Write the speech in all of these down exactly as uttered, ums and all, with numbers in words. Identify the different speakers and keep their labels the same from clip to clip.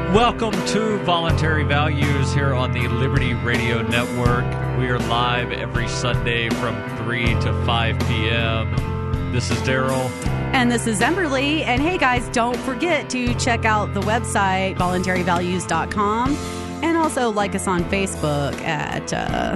Speaker 1: Welcome to Voluntary Values here on the Liberty Radio Network. We are live every Sunday from three to five p.m. This is Daryl.
Speaker 2: And this is Emberly. And hey, guys, don't forget to check out the website, voluntary values dot com. And also like us on Facebook at uh,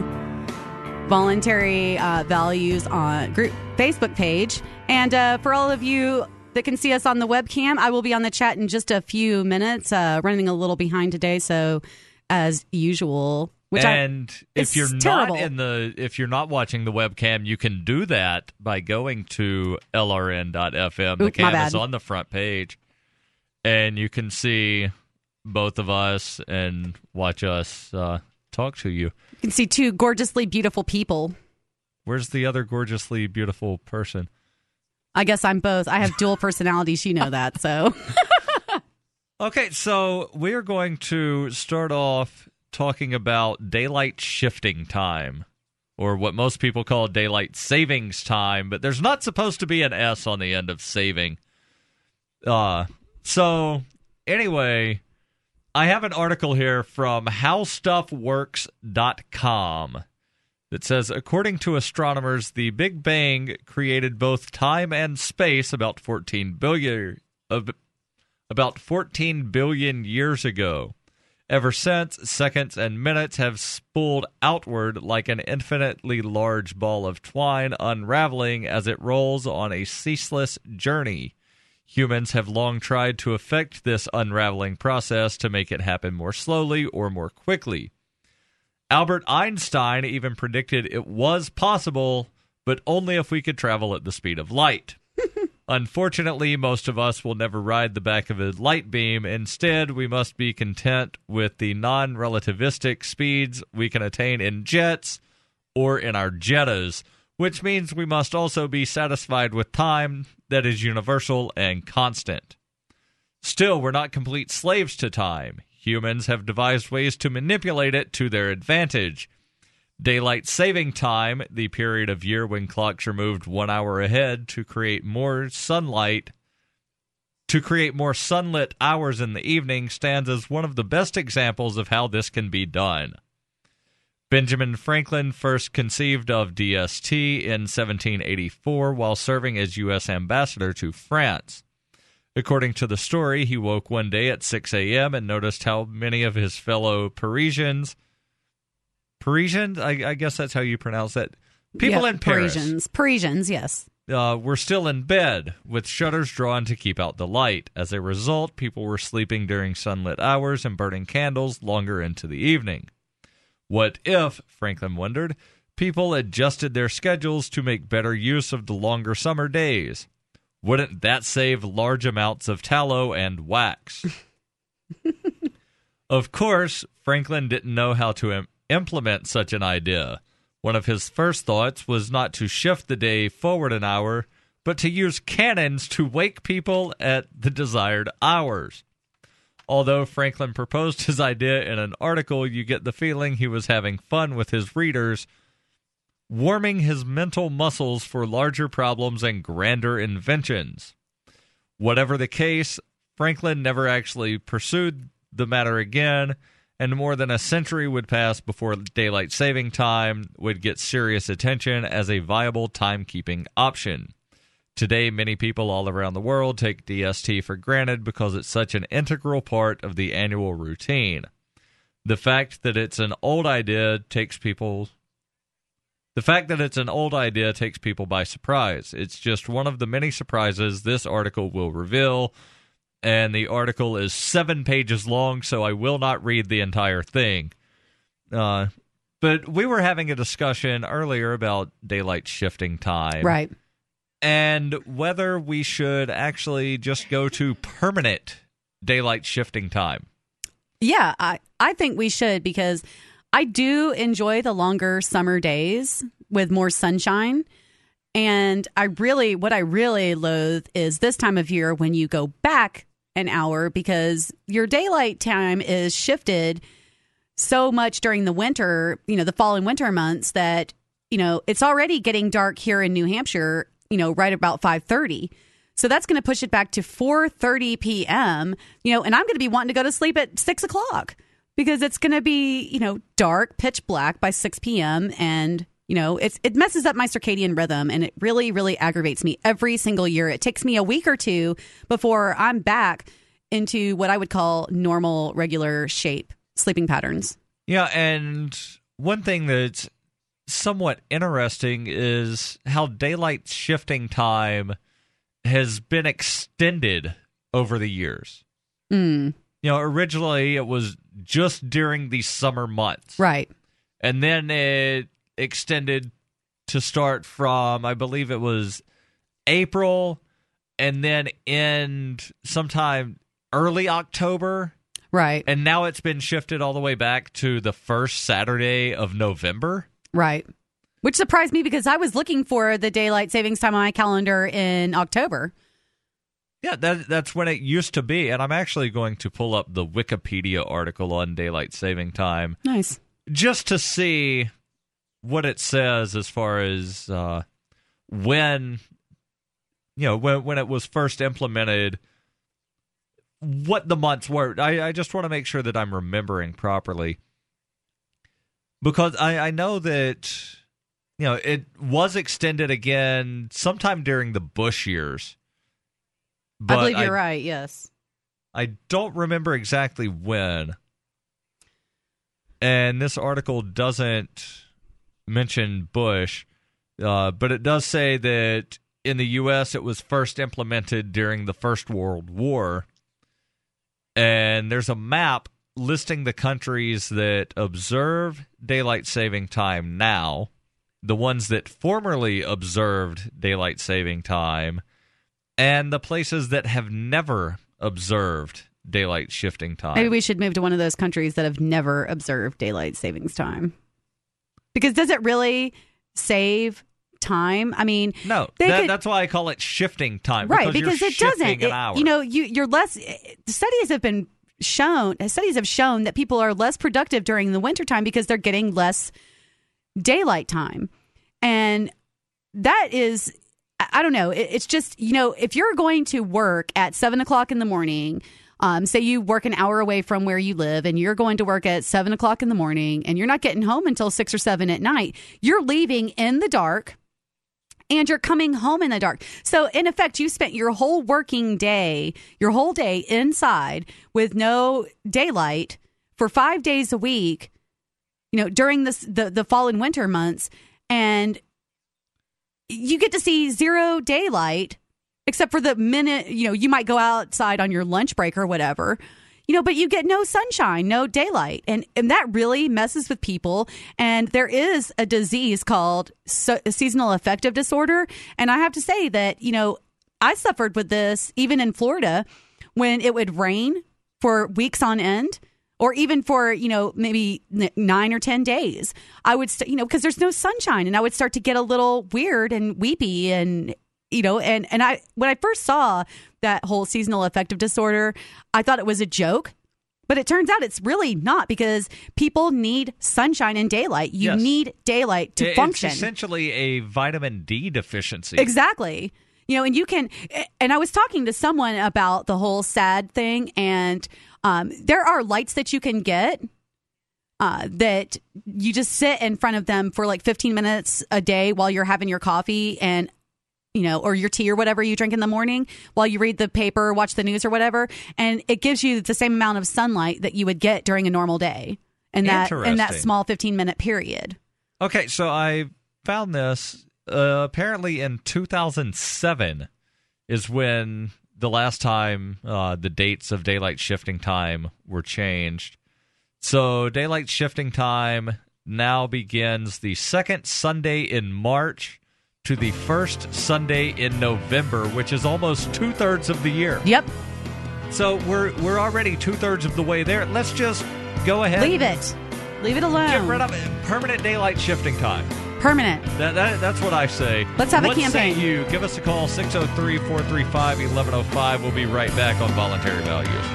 Speaker 2: Voluntary uh, Values on group Facebook page. And uh, for all of you that can see us on the webcam, I will be on the chat in just a few minutes, uh, running a little behind today. So as usual, which
Speaker 1: and
Speaker 2: I,
Speaker 1: if you're
Speaker 2: terrible.
Speaker 1: not in the, if you're not watching the webcam, you can do that by going to L R N dot F M. The
Speaker 2: Oop, my
Speaker 1: cam
Speaker 2: bad.
Speaker 1: is on the front page, and you can see both of us and watch us uh, talk to you.
Speaker 2: You can see two gorgeously beautiful people.
Speaker 1: Where's the other gorgeously beautiful person?
Speaker 2: I guess I'm both. I have dual personalities. You know that, so.
Speaker 1: Okay, so we're going to start off talking about daylight shifting time, or what most people call daylight savings time, but there's not supposed to be an S on the end of saving. Uh, so, anyway, I have an article here from how stuff works dot com. That says, according to astronomers, the Big Bang created both time and space about fourteen billion, of, about fourteen billion years ago. Ever since, seconds and minutes have spooled outward like an infinitely large ball of twine, unraveling as it rolls on a ceaseless journey. Humans have long tried to affect this unraveling process to make it happen more slowly or more quickly. Albert Einstein even predicted it was possible, but only if we could travel at the speed of light. Unfortunately, most of us will never ride the back of a light beam. Instead, we must be content with the non-relativistic speeds we can attain in jets or in our Jettas, which means we must also be satisfied with time that is universal and constant. Still, we're not complete slaves to time. Humans have devised ways to manipulate it to their advantage. Daylight saving time, the period of year when clocks are moved one hour ahead to create more sunlight, to create more sunlit hours in the evening, stands as one of the best examples of how this can be done. Benjamin Franklin first conceived of D S T in seventeen eighty-four while serving as U S ambassador to France. According to the story, he woke one day at six a.m. and noticed how many of his fellow Parisians, Parisians, I, I guess that's how you pronounce that, people
Speaker 2: Yep,
Speaker 1: in Paris,
Speaker 2: Parisians, Parisians, yes.
Speaker 1: uh, were still in bed, with shutters drawn to keep out the light. As a result, people were sleeping during sunlit hours and burning candles longer into the evening. What if, Franklin wondered, people adjusted their schedules to make better use of the longer summer days? Wouldn't that save large amounts of tallow and wax? Of course, Franklin didn't know how to im- implement such an idea. One of his first thoughts was not to shift the day forward an hour, but to use cannons to wake people at the desired hours. Although Franklin proposed his idea in an article, you get the feeling he was having fun with his readers, warming his mental muscles for larger problems and grander inventions. Whatever the case, Franklin never actually pursued the matter again, and more than a century would pass before daylight saving time would get serious attention as a viable timekeeping option. Today, many people all around the world take D S T for granted because it's such an integral part of the annual routine. The fact that it's an old idea takes people The fact that it's an old idea takes people by surprise. It's just one of the many surprises this article will reveal, and the article is seven pages long, so I will not read the entire thing. Uh, but we were having a discussion earlier about daylight shifting time.
Speaker 2: Right.
Speaker 1: And whether we should actually just go to permanent daylight shifting time.
Speaker 2: Yeah, I, I think we should, because I do enjoy the longer summer days with more sunshine. And I really, what I really loathe is this time of year when you go back an hour, because your daylight time is shifted so much during the winter, you know, the fall and winter months, that, you know, it's already getting dark here in New Hampshire, you know, right about five thirty. So that's going to push it back to four thirty p.m., you know, and I'm going to be wanting to go to sleep at six o'clock because it's going to be, you know, dark, pitch black by six p.m. And, you know, it's, it messes up my circadian rhythm, and it really, really aggravates me every single year. It takes me a week or two before I'm back into what I would call normal, regular shape sleeping patterns.
Speaker 1: Yeah, and one thing that's somewhat interesting is how daylight shifting time has been extended over the years.
Speaker 2: Mm.
Speaker 1: You know, originally it was just during the summer months.
Speaker 2: Right.
Speaker 1: And then it extended to start from, I believe it was April, and then end sometime early October.
Speaker 2: Right.
Speaker 1: And now it's been shifted all the way back to the first Saturday of November.
Speaker 2: Right. Which surprised me because I was looking for the daylight savings time on my calendar in October.
Speaker 1: Yeah, that, that's when it used to be. And I'm actually going to pull up the Wikipedia article on daylight saving time.
Speaker 2: Nice.
Speaker 1: Just to see what it says as far as uh, when, you know, when, when it was first implemented, what the months were. I, I just want to make sure that I'm remembering properly. Because I, I know that, you know, it was extended again sometime during the Bush years. But
Speaker 2: I believe you're
Speaker 1: I,
Speaker 2: right, yes.
Speaker 1: I don't remember exactly when. And this article doesn't mention Bush, uh, but it does say that in the U S it was first implemented during the First World War. And there's a map listing the countries that observe daylight saving time now, the ones that formerly observed daylight saving time, and the places that have never observed daylight shifting time.
Speaker 2: Maybe we should move to one of those countries that have never observed daylight savings time. Because does it really save time? I mean,
Speaker 1: no,
Speaker 2: they
Speaker 1: that,
Speaker 2: could,
Speaker 1: that's why I call it shifting time.
Speaker 2: Right,
Speaker 1: because,
Speaker 2: because
Speaker 1: you're
Speaker 2: it doesn't.
Speaker 1: shifting an
Speaker 2: It,
Speaker 1: hour.
Speaker 2: you know, you, you're less. Studies have been shown. Studies have shown that people are less productive during the wintertime because they're getting less daylight time, and that is, I don't know. It, it's just, you know, if you're going to work at seven o'clock in the morning. Um, say you work an hour away from where you live and you're going to work at seven o'clock in the morning and you're not getting home until six or seven at night. You're leaving in the dark and you're coming home in the dark. So in effect, you spent your whole working day, your whole day inside with no daylight for five days a week, you know, during this, the, the fall and winter months. And you get to see zero daylight. Except for the minute, you know, you might go outside on your lunch break or whatever, you know, but you get no sunshine, no daylight. And, and that really messes with people. And there is a disease called so, seasonal affective disorder. And I have to say that, you know, I suffered with this even in Florida when it would rain for weeks on end. Or even for, you know, maybe nine or ten days. I would, st- you know, because there's no sunshine. And I would start to get a little weird and weepy and You know, and, and I when I first saw that whole seasonal affective disorder, I thought it was a joke. But it turns out it's really not, because people need sunshine and daylight. You
Speaker 1: Yes.
Speaker 2: need daylight to
Speaker 1: it's
Speaker 2: function.
Speaker 1: It's essentially a vitamin D deficiency.
Speaker 2: Exactly. You know, and you can, and I was talking to someone about the whole SAD thing, and um, there are lights that you can get uh, that you just sit in front of them for like fifteen minutes a day while you're having your coffee and you know, or your tea or whatever you drink in the morning while you read the paper, watch the news or whatever. And it gives you the same amount of sunlight that you would get during a normal day in that, in that small fifteen minute period.
Speaker 1: Okay. So I found this, uh, apparently in two thousand seven is when the last time, uh, the dates of daylight shifting time were changed. So daylight shifting time now begins the second Sunday in March to the first Sunday in November, which is almost two-thirds of the year.
Speaker 2: Yep.
Speaker 1: So we're we're already two-thirds of the way there. Let's just go ahead.
Speaker 2: Leave it. Leave it alone.
Speaker 1: Get rid of it. Permanent daylight shifting time.
Speaker 2: Permanent.
Speaker 1: That, that That's what I say.
Speaker 2: Let's have a
Speaker 1: what
Speaker 2: campaign.
Speaker 1: Say you? Give us a call, six oh three, four three five, one one oh five. We'll be right back on Voluntary Values.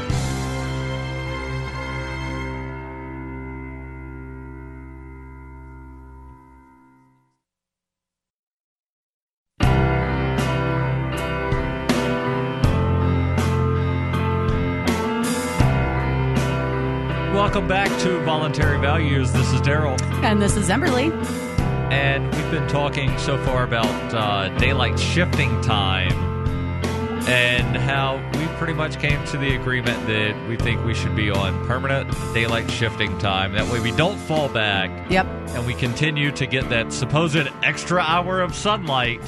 Speaker 1: Welcome back to Voluntary Values. This is Daryl.
Speaker 2: And this is Emberly.
Speaker 1: And we've been talking so far about uh, daylight shifting time and how we pretty much came to the agreement that we think we should be on permanent daylight shifting time. That way we don't fall back.
Speaker 2: Yep.
Speaker 1: And we continue to get that supposed extra hour of sunlight.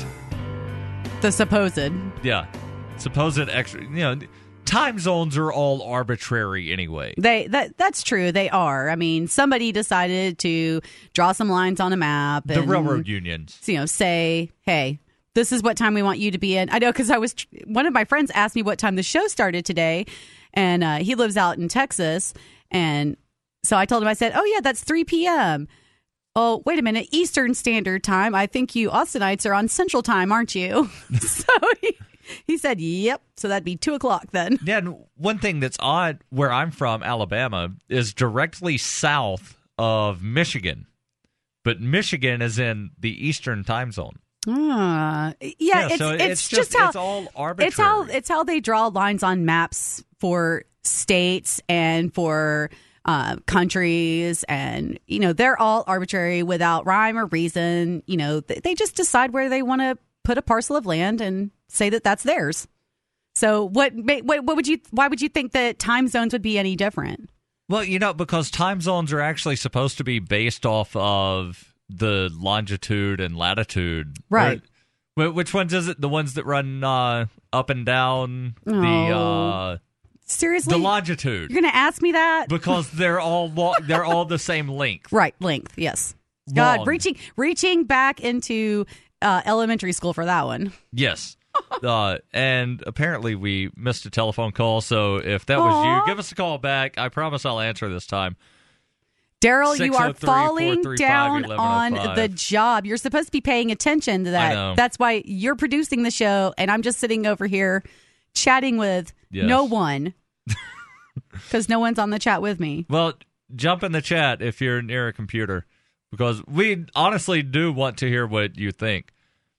Speaker 2: The supposed.
Speaker 1: Yeah. Supposed extra, you know, time zones are all arbitrary anyway.
Speaker 2: They that that's true. They are. I mean, somebody decided to draw some lines on a map.
Speaker 1: The
Speaker 2: and,
Speaker 1: railroad unions.
Speaker 2: You know, say, hey, this is what time we want you to be in. I know because I was one of my friends asked me what time the show started today, and uh, he lives out in Texas, and so I told him, I said, oh yeah, that's three p.m. Oh, wait a minute, Eastern Standard Time. I think you Austinites are on Central Time, aren't you? So he, he said, yep. So that'd be two o'clock then.
Speaker 1: Yeah, and one thing that's odd where I'm from, Alabama, is directly south of Michigan. But Michigan is in the Eastern Time Zone.
Speaker 2: Ah, yeah,
Speaker 1: yeah
Speaker 2: it's,
Speaker 1: so
Speaker 2: it's,
Speaker 1: it's
Speaker 2: just,
Speaker 1: just
Speaker 2: how
Speaker 1: it's all arbitrary.
Speaker 2: It's how it's how they draw lines on maps for states and for uh, countries, and you know they're all arbitrary without rhyme or reason. You know they, they just decide where they want to put a parcel of land and say that that's theirs. So what, what what would you why would you think that time zones would be any different?
Speaker 1: Well, you know, because time zones are actually supposed to be based off of the longitude and latitude.
Speaker 2: Right.
Speaker 1: Or, which ones is it? The ones that run uh, up and down the
Speaker 2: Oh.
Speaker 1: uh,
Speaker 2: Seriously?
Speaker 1: the longitude.
Speaker 2: You're going to ask me that?
Speaker 1: Because they're all lo- they're all the same length.
Speaker 2: Right, length, yes. God,
Speaker 1: Long.
Speaker 2: reaching reaching back into uh, elementary school for that one.
Speaker 1: Yes. uh, and apparently we missed a telephone call, so if that was
Speaker 2: Aw.
Speaker 1: you, give us a call back. I promise I'll answer this time.
Speaker 2: Daryl, you are
Speaker 1: six oh three,
Speaker 2: falling
Speaker 1: four three five,
Speaker 2: down
Speaker 1: eleven oh
Speaker 2: on
Speaker 1: five.
Speaker 2: the job. You're supposed to be paying attention to that.
Speaker 1: I know.
Speaker 2: That's why you're producing the show, and I'm just sitting over here chatting with
Speaker 1: Yes.
Speaker 2: no one because no one's on the chat with me.
Speaker 1: Well, jump in the chat if you're near a computer, because we honestly do want to hear what you think.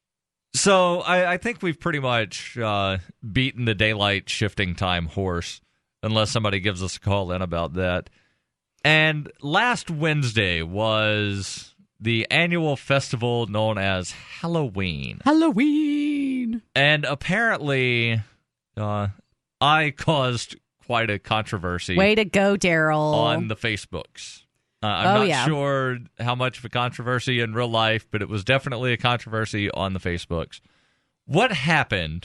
Speaker 1: So I, I think we've pretty much uh, beaten the daylight shifting time horse, unless somebody gives us a call in about that. And last Wednesday was the annual festival known as Halloween.
Speaker 2: Halloween.
Speaker 1: And apparently, uh, I caused quite a controversy
Speaker 2: Way to go, Daryl.
Speaker 1: on the Facebooks. Uh, I'm
Speaker 2: Oh,
Speaker 1: not
Speaker 2: yeah.
Speaker 1: sure how much of a controversy in real life, but it was definitely a controversy on the Facebooks. What happened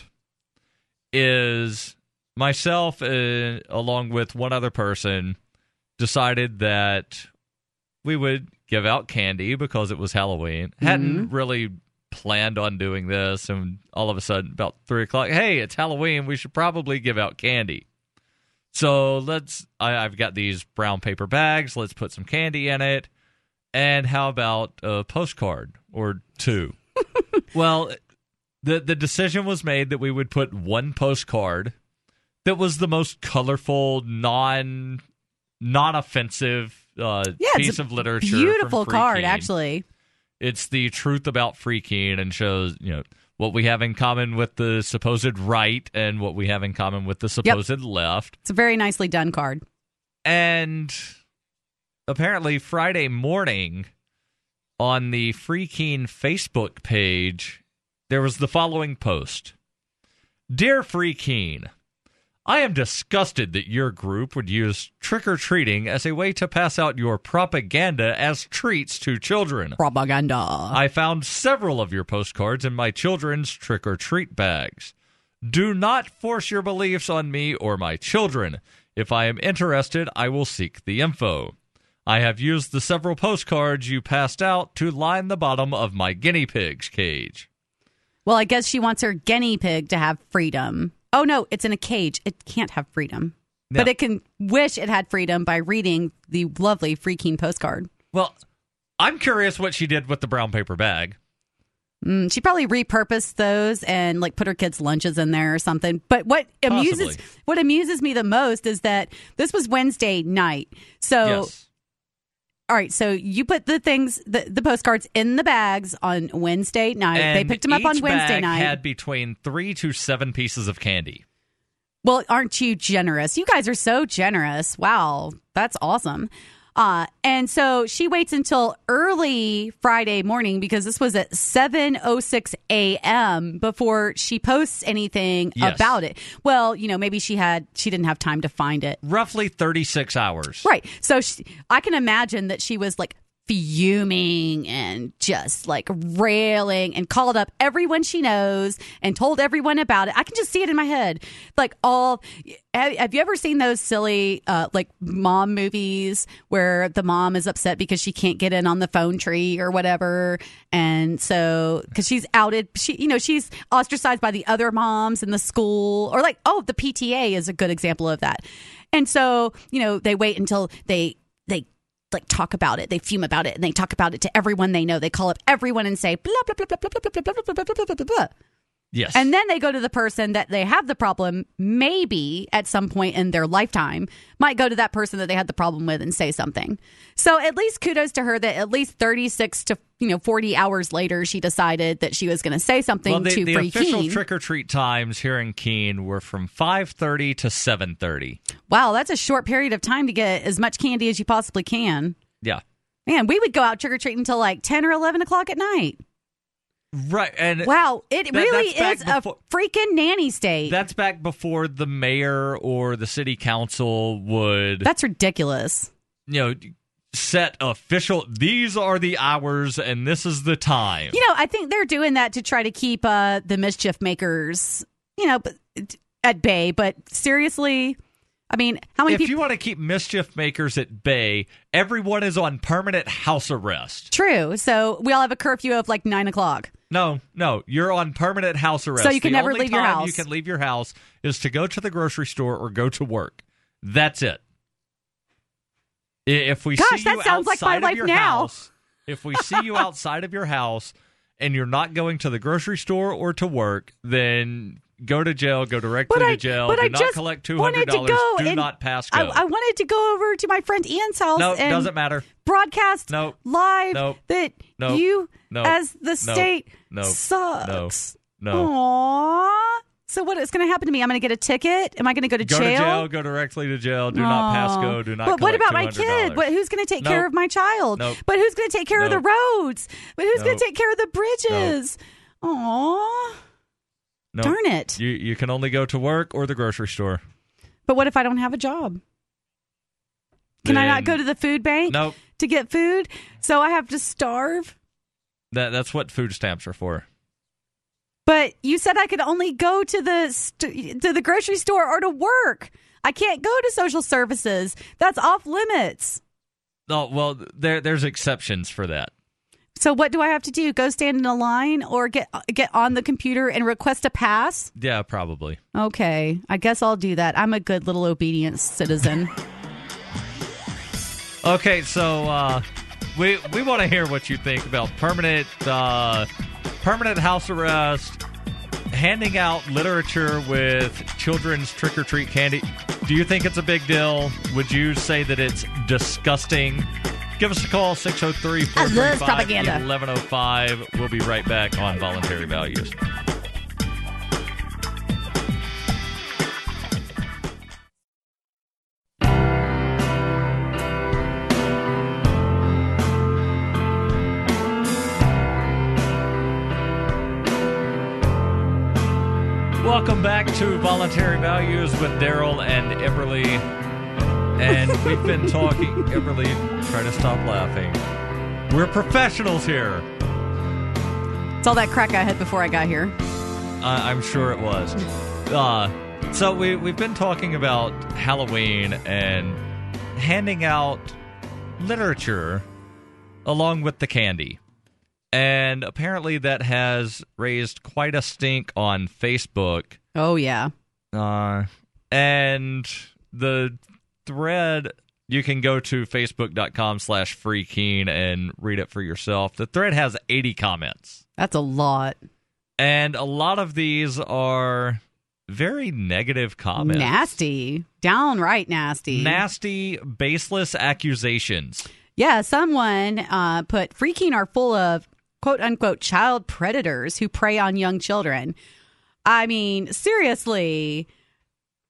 Speaker 1: is myself, uh, along with one other person, decided that we would give out candy because it was Halloween.
Speaker 2: Mm-hmm.
Speaker 1: Hadn't really planned on doing this, and all of a sudden, about three o'clock, hey, it's Halloween, we should probably give out candy. So let's, I, I've got these brown paper bags, let's put some candy in it, and how about a postcard or two? Well, the the decision was made that we would put one postcard that was the most colorful, non, non-offensive uh,
Speaker 2: Yeah, it's
Speaker 1: piece
Speaker 2: a
Speaker 1: of literature.
Speaker 2: Beautiful
Speaker 1: from Free
Speaker 2: card,
Speaker 1: Keene.
Speaker 2: actually.
Speaker 1: It's the truth about Free Keene and shows, you know, what we have in common with the supposed right and what we have in common with the supposed left.
Speaker 2: It's a very nicely done card.
Speaker 1: And apparently Friday morning on the Free Keene Facebook page, there was the following post. Dear Free Keene, I am disgusted that your group would use trick-or-treating as a way to pass out your propaganda as treats to children.
Speaker 2: Propaganda.
Speaker 1: I found several of your postcards in my children's trick-or-treat bags. Do not force your beliefs on me or my children. If I am interested, I will seek the info. I have used the several postcards you passed out to line the bottom of my guinea pig's cage.
Speaker 2: Well, I guess she wants her guinea pig to have freedom. Oh, no, it's in a cage. It can't have freedom.
Speaker 1: No.
Speaker 2: But it can wish it had freedom by reading the lovely Free Keene postcard.
Speaker 1: Well, I'm curious what she did with the brown paper bag.
Speaker 2: Mm, she probably repurposed those and like put her kids' lunches in there or something. But what amuses
Speaker 1: Possibly.
Speaker 2: what amuses me the most is that this was Wednesday night. So
Speaker 1: Yes.
Speaker 2: all right, so you put the things, the, the postcards in the bags on Wednesday night.
Speaker 1: And
Speaker 2: they picked them up on
Speaker 1: each
Speaker 2: Wednesday
Speaker 1: bag
Speaker 2: night.
Speaker 1: had between three to seven pieces of candy.
Speaker 2: Well, aren't you generous? You guys are so generous. Wow, that's awesome. Uh, and so she waits until early Friday morning, because this was at seven oh six a.m. before she posts anything
Speaker 1: Yes.
Speaker 2: about it. Well, you know, maybe she had she didn't have time to find it.
Speaker 1: Roughly thirty-six hours.
Speaker 2: Right. So she, I can imagine that she was like fuming and just like railing and called up everyone she knows and told everyone about it. I can just see it in my head. Like all, have, have you ever seen those silly uh, like mom movies where the mom is upset because she can't get in on the phone tree or whatever? And so, because she's outed, she, you know, she's ostracized by the other moms in the school, or like, oh, the P T A is a good example of that. And so, you know, they wait until they, they, like talk about it. They fume about it, and they talk about it to everyone they know. They call up everyone and say blah blah blah blah blah blah blah blah blah blah blah blah blah.
Speaker 1: Yes.
Speaker 2: And then they go to the person that they have the problem, maybe at some point in their lifetime, might go to that person that they had the problem with and say something. So at least kudos to her that at least thirty-six to you know forty hours later, she decided that she was going to say something
Speaker 1: well, the,
Speaker 2: to
Speaker 1: the
Speaker 2: Free
Speaker 1: official
Speaker 2: Keene.
Speaker 1: trick or treat times here in Keene were from five thirty to seven thirty.
Speaker 2: Wow, that's a short period of time to get as much candy as you possibly can.
Speaker 1: Yeah.
Speaker 2: Man, we would go out trick or treating until like ten or eleven o'clock at night.
Speaker 1: Right. And
Speaker 2: Wow, it
Speaker 1: that-
Speaker 2: really
Speaker 1: that's
Speaker 2: is
Speaker 1: back
Speaker 2: a
Speaker 1: before-
Speaker 2: freaking nanny state.
Speaker 1: that's back before the mayor or the city council would,
Speaker 2: That's ridiculous.
Speaker 1: you know, set official, these are the hours and this is the time.
Speaker 2: You know, I think they're doing that to try to keep uh, the mischief makers, you know, at bay. But seriously, I mean, how many
Speaker 1: If
Speaker 2: people?
Speaker 1: you want to keep mischief makers at bay, everyone is on permanent house arrest.
Speaker 2: True. So we all have a curfew of like nine o'clock.
Speaker 1: No, no, you're on permanent house arrest.
Speaker 2: So you can
Speaker 1: The
Speaker 2: never
Speaker 1: only
Speaker 2: leave your
Speaker 1: time
Speaker 2: house.
Speaker 1: You can leave your house is to go to the grocery store or go to work. That's it. I- If we
Speaker 2: Gosh,
Speaker 1: see
Speaker 2: that
Speaker 1: you
Speaker 2: sounds like my
Speaker 1: outside of
Speaker 2: life
Speaker 1: your
Speaker 2: now.
Speaker 1: house, if we see you outside of your house and you're not going to the grocery store or to work, then go to jail. Go directly
Speaker 2: But
Speaker 1: to
Speaker 2: I,
Speaker 1: jail.
Speaker 2: but
Speaker 1: Do
Speaker 2: I
Speaker 1: not
Speaker 2: just
Speaker 1: collect two
Speaker 2: wanted
Speaker 1: hundred
Speaker 2: to
Speaker 1: dollars.
Speaker 2: go.
Speaker 1: Do
Speaker 2: and
Speaker 1: not pass
Speaker 2: I,
Speaker 1: go.
Speaker 2: I wanted to go over to my friend Ian's house
Speaker 1: no,
Speaker 2: and
Speaker 1: doesn't matter.
Speaker 2: broadcast
Speaker 1: Nope.
Speaker 2: live
Speaker 1: Nope.
Speaker 2: that
Speaker 1: Nope.
Speaker 2: you,
Speaker 1: Nope.
Speaker 2: as the
Speaker 1: Nope.
Speaker 2: state,
Speaker 1: Nope.
Speaker 2: sucks.
Speaker 1: No. No.
Speaker 2: Aww. So what is going to happen to me? I'm going to get a ticket? Am I going to go to
Speaker 1: Go
Speaker 2: jail?
Speaker 1: to jail. Go directly to jail. Do not pass go. Do not
Speaker 2: But what
Speaker 1: collect
Speaker 2: about my
Speaker 1: two hundred dollars.
Speaker 2: kid? What, who's going to take
Speaker 1: Nope.
Speaker 2: care of my child?
Speaker 1: Nope.
Speaker 2: But who's going to take care of the
Speaker 1: Nope.
Speaker 2: roads? But who's going
Speaker 1: Nope.
Speaker 2: to take care of the bridges? Aw.
Speaker 1: No.
Speaker 2: Darn it.
Speaker 1: You you can only go to work or the grocery store.
Speaker 2: But what if I don't have a job? Can I not
Speaker 1: Then-
Speaker 2: go to the food bank
Speaker 1: Nope.
Speaker 2: to get food? So I have to starve?
Speaker 1: That that's what food stamps are for.
Speaker 2: But you said I could only go to the st- to the grocery store or to work. I can't go to social services. That's off limits.
Speaker 1: Oh well, there there's exceptions for that.
Speaker 2: So what do I have to do? Go stand in a line or get get on the computer and request a pass?
Speaker 1: Yeah, probably.
Speaker 2: Okay, I guess I'll do that. I'm a good little obedient citizen.
Speaker 1: Okay, so uh, we we want to hear what you think about permanent uh, permanent house arrest, handing out literature with children's trick or treat candy. Do you think it's a big deal? Would you say that it's disgusting? Give us a call, six oh three, four three
Speaker 2: love
Speaker 1: five,
Speaker 2: propaganda.
Speaker 1: eleven oh five. We'll be right back on Voluntary Values. Welcome back to Voluntary Values with Daryl and Everly. And we've been talking. Everly, try to stop laughing. We're professionals here.
Speaker 2: It's all that crack I had before I got here.
Speaker 1: Uh, I'm sure it was. Uh, so we, we've been talking about Halloween and handing out literature along with the candy. And apparently that has raised quite a stink on Facebook.
Speaker 2: Oh, yeah.
Speaker 1: Uh, and the thread, you can go to facebook.com slash free Keene and read it for yourself. The thread has eighty comments.
Speaker 2: That's a lot.
Speaker 1: And a lot of these are very negative comments.
Speaker 2: Nasty. Downright nasty.
Speaker 1: Nasty, baseless accusations.
Speaker 2: Yeah, someone uh, put Free Keene are full of quote unquote child predators who prey on young children. I mean, seriously,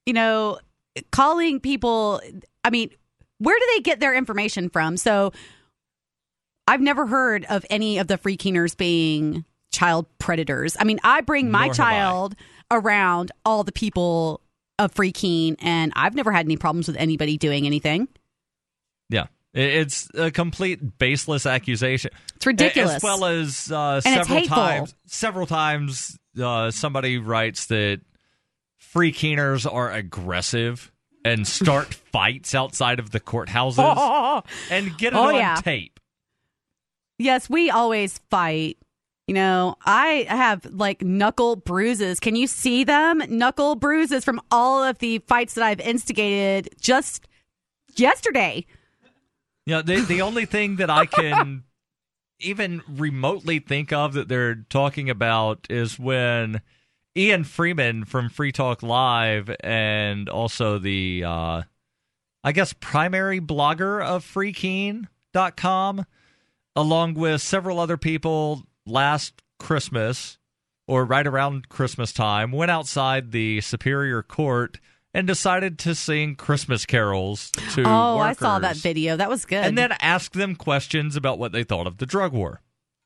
Speaker 2: you know, calling people, I mean, where do they get their information from? So I've never heard of any of the Free Keeners being child predators. I mean, I bring my
Speaker 1: Nor have
Speaker 2: child around all the people of Free Keen, and I've never had any problems with anybody doing anything.
Speaker 1: Yeah. It's a complete baseless accusation.
Speaker 2: It's ridiculous.
Speaker 1: As well as uh,
Speaker 2: And it's
Speaker 1: several
Speaker 2: hatful.
Speaker 1: times, several times uh, somebody writes that Free Keeners are aggressive and start fights outside of the courthouses and get it
Speaker 2: Oh,
Speaker 1: on
Speaker 2: yeah.
Speaker 1: tape.
Speaker 2: Yes, we always fight. You know, I have like knuckle bruises. Can you see them? Knuckle bruises from all of the fights that I've instigated just yesterday.
Speaker 1: You know, the, the only thing that I can even remotely think of that they're talking about is when Ian Freeman from Free Talk Live and also the, uh, I guess, primary blogger of free keen dot com, along with several other people last Christmas or right around Christmas time, went outside the Superior Court and decided to sing Christmas carols to
Speaker 2: Oh,
Speaker 1: workers.
Speaker 2: I saw that video. That was good.
Speaker 1: And then ask them questions about what they thought of the drug war.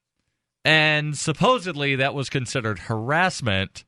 Speaker 1: And supposedly that was considered harassment,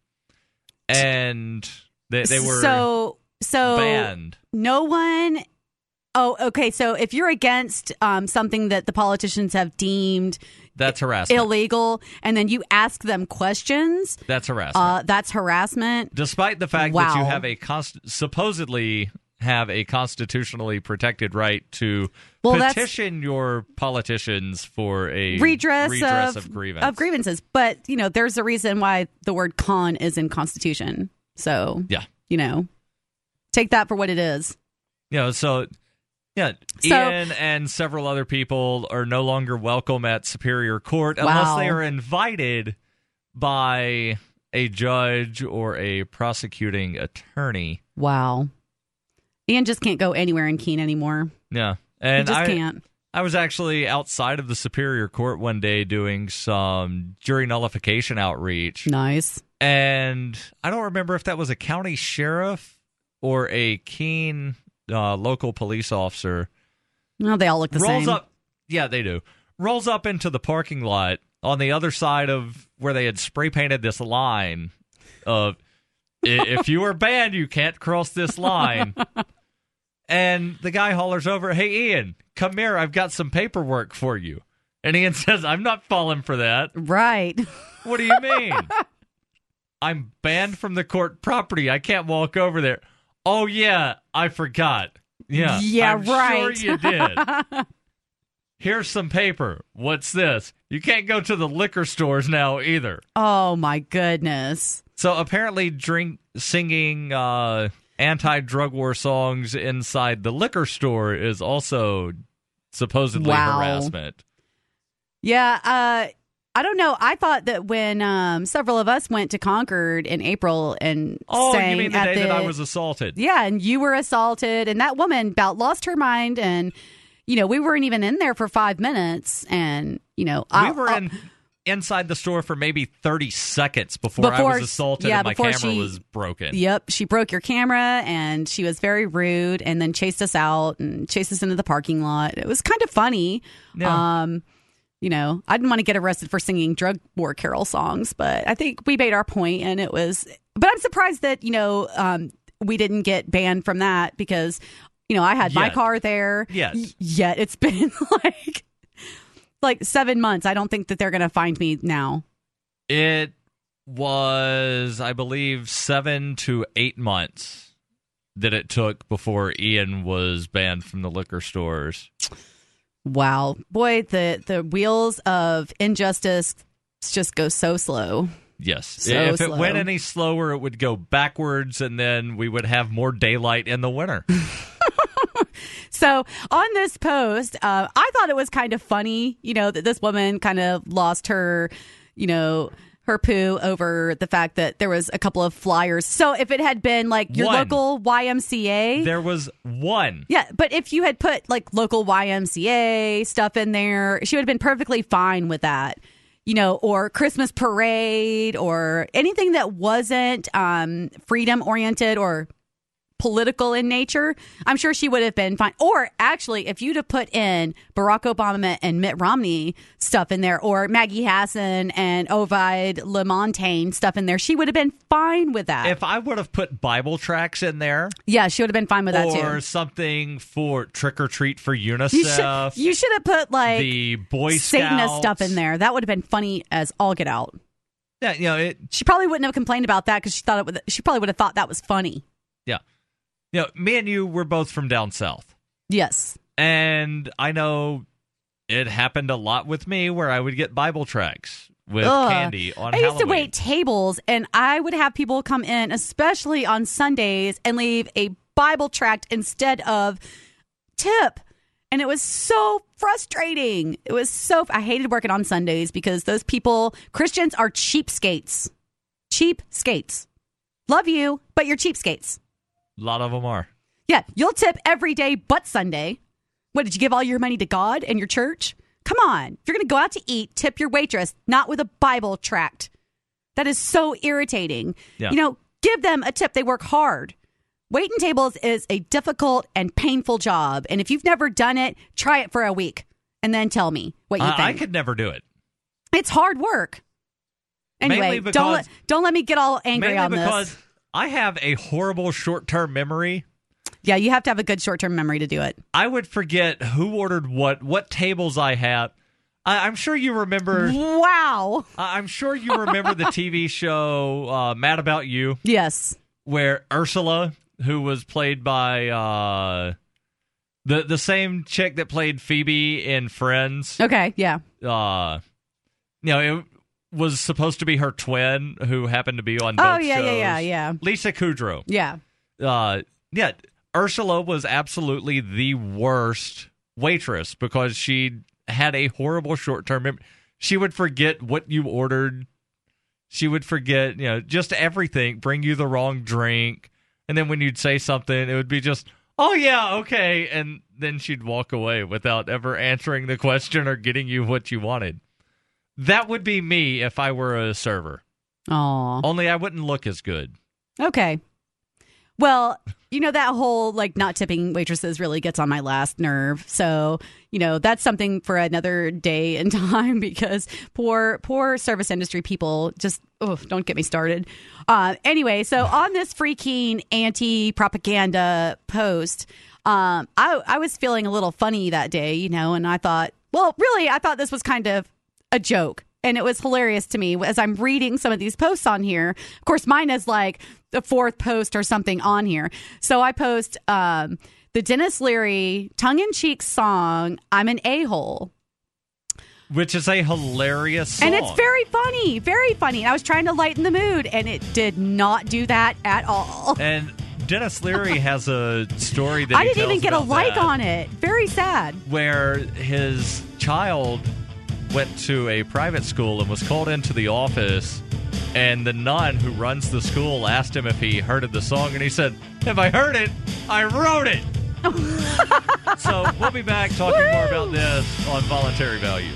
Speaker 1: and they, they were
Speaker 2: so so
Speaker 1: banned.
Speaker 2: No one. Oh, okay. So if you're against um, something that the politicians have deemed
Speaker 1: That's harassment.
Speaker 2: illegal, and then you ask them questions,
Speaker 1: That's harassment.
Speaker 2: uh, that's harassment.
Speaker 1: Despite the fact that you
Speaker 2: Wow.
Speaker 1: have a const- supposedly have a constitutionally protected right to
Speaker 2: Well, that's-
Speaker 1: petition your politicians for a
Speaker 2: Redress,
Speaker 1: redress
Speaker 2: of,
Speaker 1: of, grievance.
Speaker 2: of grievances. But, you know, there's a reason why the word con is in Constitution. So,
Speaker 1: Yeah.
Speaker 2: you know, take that for what it is.
Speaker 1: You know, so yeah,
Speaker 2: So-
Speaker 1: Ian and several other people are no longer welcome at Superior Court unless
Speaker 2: Wow.
Speaker 1: they are invited by a judge or a prosecuting attorney.
Speaker 2: Wow. Ian just can't go anywhere in Keene anymore.
Speaker 1: Yeah.
Speaker 2: He
Speaker 1: And
Speaker 2: just
Speaker 1: I,
Speaker 2: can't.
Speaker 1: I was actually outside of the Superior Court one day doing some jury nullification outreach.
Speaker 2: Nice.
Speaker 1: And I don't remember if that was a county sheriff or a Keene uh, local police officer.
Speaker 2: Well, they all look the
Speaker 1: rolls
Speaker 2: same.
Speaker 1: up. Yeah, they do. Rolls up into the parking lot on the other side of where they had spray painted this line of "I- if you are banned, you can't cross this line. And the guy hollers over, "Hey, Ian, come here. I've got some paperwork for you." And Ian says, "I'm not falling for that."
Speaker 2: Right.
Speaker 1: What do you mean? I'm banned from the court property. I can't walk over there. Oh, yeah, I forgot. Yeah,
Speaker 2: Yeah,
Speaker 1: I'm
Speaker 2: right.
Speaker 1: sure you did. Here's some paper. What's this? You can't go to the liquor stores now either.
Speaker 2: Oh, my goodness.
Speaker 1: So apparently drink singing uh, anti-drug war songs inside the liquor store is also supposedly
Speaker 2: Wow.
Speaker 1: harassment.
Speaker 2: Yeah, uh, I don't know. I thought that when um, several of us went to Concord in April and
Speaker 1: Oh,
Speaker 2: sang
Speaker 1: you mean the
Speaker 2: at
Speaker 1: day
Speaker 2: the,
Speaker 1: that I was assaulted?
Speaker 2: yeah, and you were assaulted, and that woman about lost her mind, and you know we weren't even in there for five minutes, and you know
Speaker 1: We
Speaker 2: I,
Speaker 1: were
Speaker 2: I-
Speaker 1: in inside the store for maybe thirty seconds before, I
Speaker 2: Before-
Speaker 1: was assaulted
Speaker 2: yeah,
Speaker 1: and my
Speaker 2: before
Speaker 1: camera
Speaker 2: she-
Speaker 1: was broken.
Speaker 2: Yep, she broke your camera, and she was very rude, and then chased us out and chased us into the parking lot. It was kind of funny.
Speaker 1: Yeah.
Speaker 2: Um, you know, I didn't want to get arrested for singing drug war carol songs, but I think we made our point, and it was. But I'm surprised that you know um, we didn't get banned from that because you know I had my
Speaker 1: Yet.
Speaker 2: car there.
Speaker 1: Yes.
Speaker 2: Y- yet it's been like like seven months. I don't think that they're going to find me now.
Speaker 1: It was, I believe, seven to eight months that it took before Ian was banned from the liquor stores.
Speaker 2: Wow, boy, the the wheels of injustice just go so slow.
Speaker 1: Yes.
Speaker 2: So
Speaker 1: if
Speaker 2: slow.
Speaker 1: it went any slower, it would go backwards, and then we would have more daylight in the winter.
Speaker 2: So on this post, uh, I thought it was kind of funny, you know, that this woman kind of lost her, you know, her poo over the fact that there was a couple of flyers. So if it had been like your
Speaker 1: One.
Speaker 2: local Y M C A.
Speaker 1: There was one.
Speaker 2: Yeah, but if you had put like local Y M C A stuff in there, she would have been perfectly fine with that. You know, or Christmas parade or anything that wasn't um, freedom oriented or political in nature, I'm sure she would have been fine. Or actually, if you'd have put in Barack Obama and Mitt Romney stuff in there, or Maggie Hassan and Ovid LaMontagne stuff in there, she would have been fine with that.
Speaker 1: If I would have put Bible tracts in there,
Speaker 2: yeah, she would have been fine with that too.
Speaker 1: Or something for Trick or Treat for UNICEF.
Speaker 2: You should, you should have put like
Speaker 1: the Boy Scouts
Speaker 2: Satanist stuff in there. That would have been funny as all get out.
Speaker 1: Yeah, you know, it,
Speaker 2: she probably wouldn't have complained about that because she thought it would, she probably would have thought that was funny.
Speaker 1: Yeah. You know, me and you were both from down south.
Speaker 2: Yes.
Speaker 1: And I know it happened a lot with me where I would get Bible tracts with
Speaker 2: Ugh.
Speaker 1: candy on
Speaker 2: I
Speaker 1: Halloween.
Speaker 2: used to wait tables, and I would have people come in, especially on Sundays, and leave a Bible tract instead of tip. And it was so frustrating. It was so... I hated working on Sundays because those people... Christians are cheapskates. Cheapskates. Love you, but you're cheapskates.
Speaker 1: A lot of them are.
Speaker 2: Yeah, you'll tip every day but Sunday. What, did you give all your money to God and your church? Come on. If you're going to go out to eat, tip your waitress, not with a Bible tract. That is so irritating.
Speaker 1: Yeah.
Speaker 2: You know, give them a tip. They work hard. Waiting tables is a difficult and painful job. And if you've never done it, try it for a week and then tell me what you
Speaker 1: I,
Speaker 2: think.
Speaker 1: I could never do it.
Speaker 2: It's hard work. Anyway,
Speaker 1: because,
Speaker 2: don't let, don't let me get all angry
Speaker 1: mainly
Speaker 2: on
Speaker 1: because
Speaker 2: this.
Speaker 1: I have a horrible short-term memory.
Speaker 2: Yeah, you have to have a good short-term memory to do it.
Speaker 1: I would forget who ordered what, what tables I had. I, I'm sure you remember.
Speaker 2: Wow.
Speaker 1: I'm sure you remember the T V show uh, Mad About You.
Speaker 2: Yes.
Speaker 1: Where Ursula, who was played by uh, the the same chick that played Phoebe in Friends.
Speaker 2: Okay, yeah.
Speaker 1: Uh, you know, it was supposed to be her twin, who happened to be on both
Speaker 2: Oh, yeah,
Speaker 1: shows.
Speaker 2: yeah, yeah, yeah.
Speaker 1: Lisa Kudrow.
Speaker 2: Yeah.
Speaker 1: Uh, yeah, Ursula was absolutely the worst waitress because she had a horrible short-term memory. She would forget what you ordered. She would forget, you know, just everything, bring you the wrong drink. And then when you'd say something, it would be just, oh, yeah, okay. And then she'd walk away without ever answering the question or getting you what you wanted. That would be me if I were a server.
Speaker 2: Aw.
Speaker 1: Only I wouldn't look as good.
Speaker 2: Okay. Well, you know, that whole, like, not tipping waitresses really gets on my last nerve. So, you know, that's something for another day and time because poor, poor service industry people just, oh, don't get me started. Uh, anyway, so on this freaking anti-propaganda post, um, I, I was feeling a little funny that day, you know, and I thought, well, really, I thought this was kind of a joke. And it was hilarious to me as I'm reading some of these posts on here. Of course, mine is like the fourth post or something on here. So I post um, the Dennis Leary tongue-in-cheek song, I'm an A-hole.
Speaker 1: Which is a hilarious song.
Speaker 2: And it's very funny, very funny. I was trying to lighten the mood, and it did not do that at all.
Speaker 1: And Dennis Leary has a story that
Speaker 2: I
Speaker 1: he
Speaker 2: didn't even
Speaker 1: tells
Speaker 2: get a
Speaker 1: about
Speaker 2: like
Speaker 1: that,
Speaker 2: on it. Very sad.
Speaker 1: where his child went to a private school and was called into the office, and the nun who runs the school asked him if he heard of the song, and he said, if I heard it, I wrote it. So we'll be back talking
Speaker 2: Woo!
Speaker 1: more about this on Voluntary Values.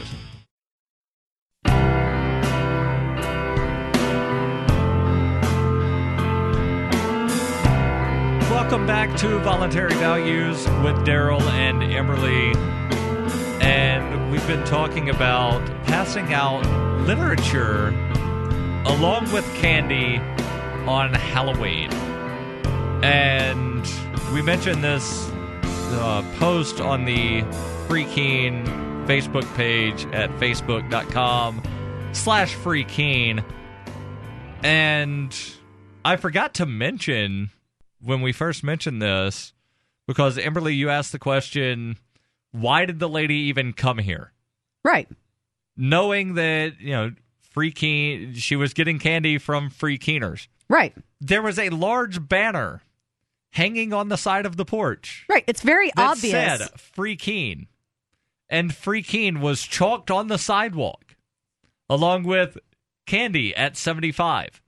Speaker 1: Welcome back to Voluntary Values with Daryl and Emerly. And we've been talking about passing out literature along with candy on Halloween. And we mentioned this uh, post on the Free Keen Facebook page at facebook.com slash Free Keen. And I forgot to mention when we first mentioned this, because Emberly, you asked the question, why did the lady even come here?
Speaker 2: Right.
Speaker 1: Knowing that, you know, Free Keen, she was getting candy from Free Keeners.
Speaker 2: Right.
Speaker 1: There was a large banner hanging on the side of the porch.
Speaker 2: Right. It's very
Speaker 1: that
Speaker 2: obvious.
Speaker 1: said Free Keen. And Free Keen was chalked on the sidewalk, along with candy at seventy-five.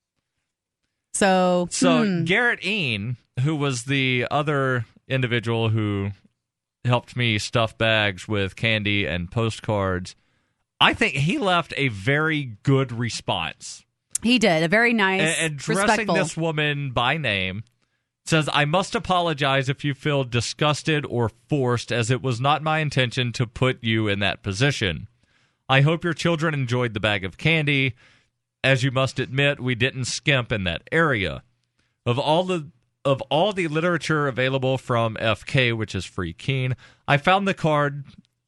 Speaker 2: So,
Speaker 1: So
Speaker 2: hmm.
Speaker 1: Garrett Ean, who was the other individual who helped me stuff bags with candy and postcards, I think he left a very good response.
Speaker 2: He did. A very nice,
Speaker 1: A- addressing
Speaker 2: respectful.
Speaker 1: this woman by name, says, I must apologize if you feel disgusted or forced, as it was not my intention to put you in that position. I hope your children enjoyed the bag of candy. As you must admit, we didn't skimp in that area. Of all the of all the literature available from F K, which is Free Keene, I found the card.